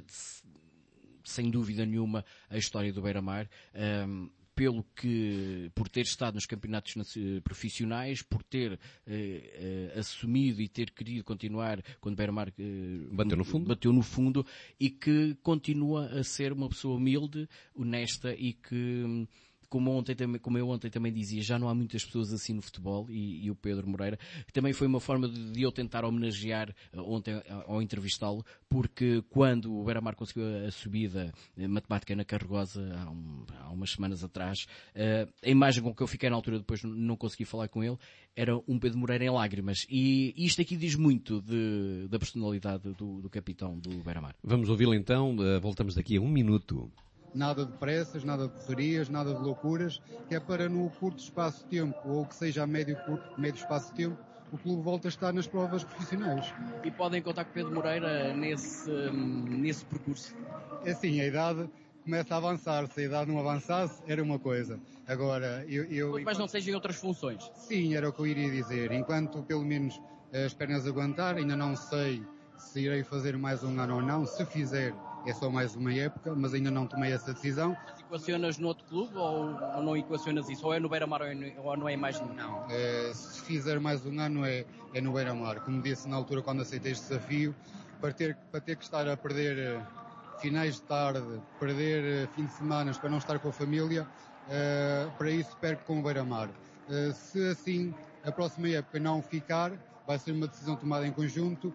[SPEAKER 3] sem dúvida nenhuma, a história do Beira-Mar. Um, pelo que, por ter estado nos campeonatos profissionais, por ter eh, eh, assumido e ter querido continuar quando o Beira-Mar eh,
[SPEAKER 2] bateu no fundo.
[SPEAKER 3] bateu no fundo, e que continua a ser uma pessoa humilde, honesta, e que, como, ontem, como eu ontem também dizia, já não há muitas pessoas assim no futebol, e, e o Pedro Moreira também foi uma forma de, de eu tentar homenagear ontem ao entrevistá-lo, porque quando o Beira-Mar conseguiu a, a subida matemática na Carregosa há, um, há umas semanas atrás, uh, a imagem com que eu fiquei na altura, depois não consegui falar com ele, era um Pedro Moreira em lágrimas, e isto aqui diz muito de, da personalidade do, do capitão do Beira-Mar.
[SPEAKER 2] Vamos ouvi-lo então, uh, voltamos daqui a um minuto.
[SPEAKER 9] Nada de pressas, nada de correrias, nada de loucuras, que é para no curto espaço de tempo, ou que seja a médio, curto, médio espaço de tempo, o clube volta a estar nas provas profissionais.
[SPEAKER 3] E podem contar com Pedro Moreira nesse, nesse percurso?
[SPEAKER 9] É assim, a idade começa a avançar. Se a idade não avançasse, era uma coisa. Agora, eu... eu
[SPEAKER 3] Mas enquanto... não seja em outras funções?
[SPEAKER 9] Sim, era o que eu iria dizer. Enquanto, pelo menos, as pernas aguentar, ainda não sei se irei fazer mais um ano ou não. Se fizer, é só mais uma época, mas ainda não tomei essa decisão.
[SPEAKER 3] Equacionas no outro clube ou, ou não equacionas isso? Ou é no Beira-Mar ou, ou não é mais nenhum?
[SPEAKER 9] Não, é, se fizer mais um ano é, é no Beira-Mar. Como disse na altura quando aceitei este desafio, para ter, para ter que estar a perder uh, finais de tarde, perder uh, fim de semana para não estar com a família, uh, para isso perco com o Beira-Mar. Uh, se assim a próxima época não ficar, vai ser uma decisão tomada em conjunto.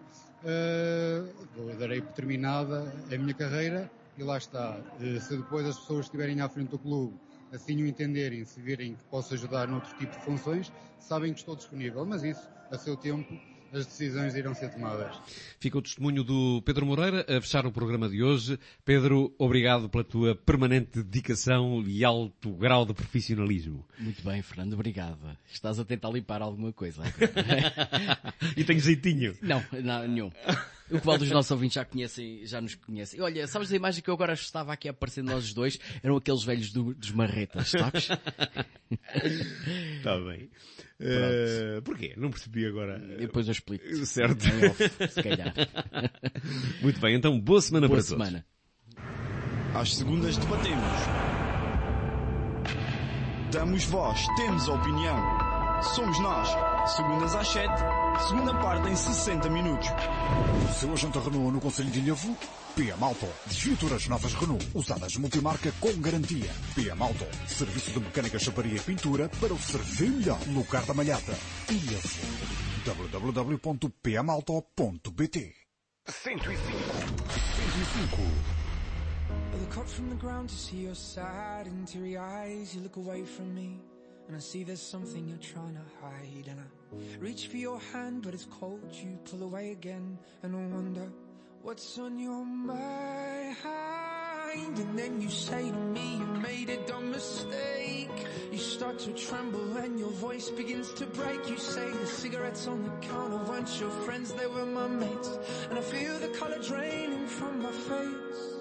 [SPEAKER 9] Uh, darei por terminada a minha carreira e lá está. Uh, se depois as pessoas estiverem à frente do clube assim o entenderem, se virem que posso ajudar noutro tipo de funções, sabem que estou disponível, mas isso, a seu tempo, as decisões irão ser tomadas.
[SPEAKER 2] Fica o testemunho do Pedro Moreira a fechar o programa de hoje. Pedro, obrigado pela tua permanente dedicação e alto grau de profissionalismo.
[SPEAKER 3] Muito bem, Fernando, obrigado. Estás a tentar limpar alguma coisa.
[SPEAKER 2] E tenho jeitinho.
[SPEAKER 3] Não, não, nenhum. O qual dos nossos ouvintes já conhecem, já nos conhecem. E olha, sabes a imagem que eu agora estava aqui a aparecer nós os dois? Eram aqueles velhos do, dos marretas, sabes?
[SPEAKER 2] Está bem. Uh, porquê? Não percebi agora.
[SPEAKER 3] Depois eu explico.
[SPEAKER 2] Certo.
[SPEAKER 3] É off, se calhar.
[SPEAKER 2] Muito bem, então boa semana
[SPEAKER 3] boa
[SPEAKER 2] para
[SPEAKER 3] semana.
[SPEAKER 2] todos.
[SPEAKER 1] Às segundas debatemos. Damos voz, temos opinião. Somos nós. Segundas às sete, segunda parte em sessenta minutos.
[SPEAKER 10] Seu agente Renault no Concelho de Ilhavo? P M Auto. Viaturas novas Renault, usadas multimarca com garantia. P M Auto. Serviço de mecânica, chaparia e pintura para o servir melhor. Lugar da Malhada. Ilhavo. w w w ponto p m auto ponto b t. cento e cinco. cento e cinco.
[SPEAKER 11] I look up from the ground to see your sad and teary eyes. You look away from me and I see there's something you're trying to hide. And I reach for your hand but it's cold. You pull away again and I wonder what's on your mind. And then you say to me you made a dumb mistake. You start to tremble and your voice begins to break. You say the cigarettes on the counter weren't your friends, they were my mates. And I feel the color draining from my face.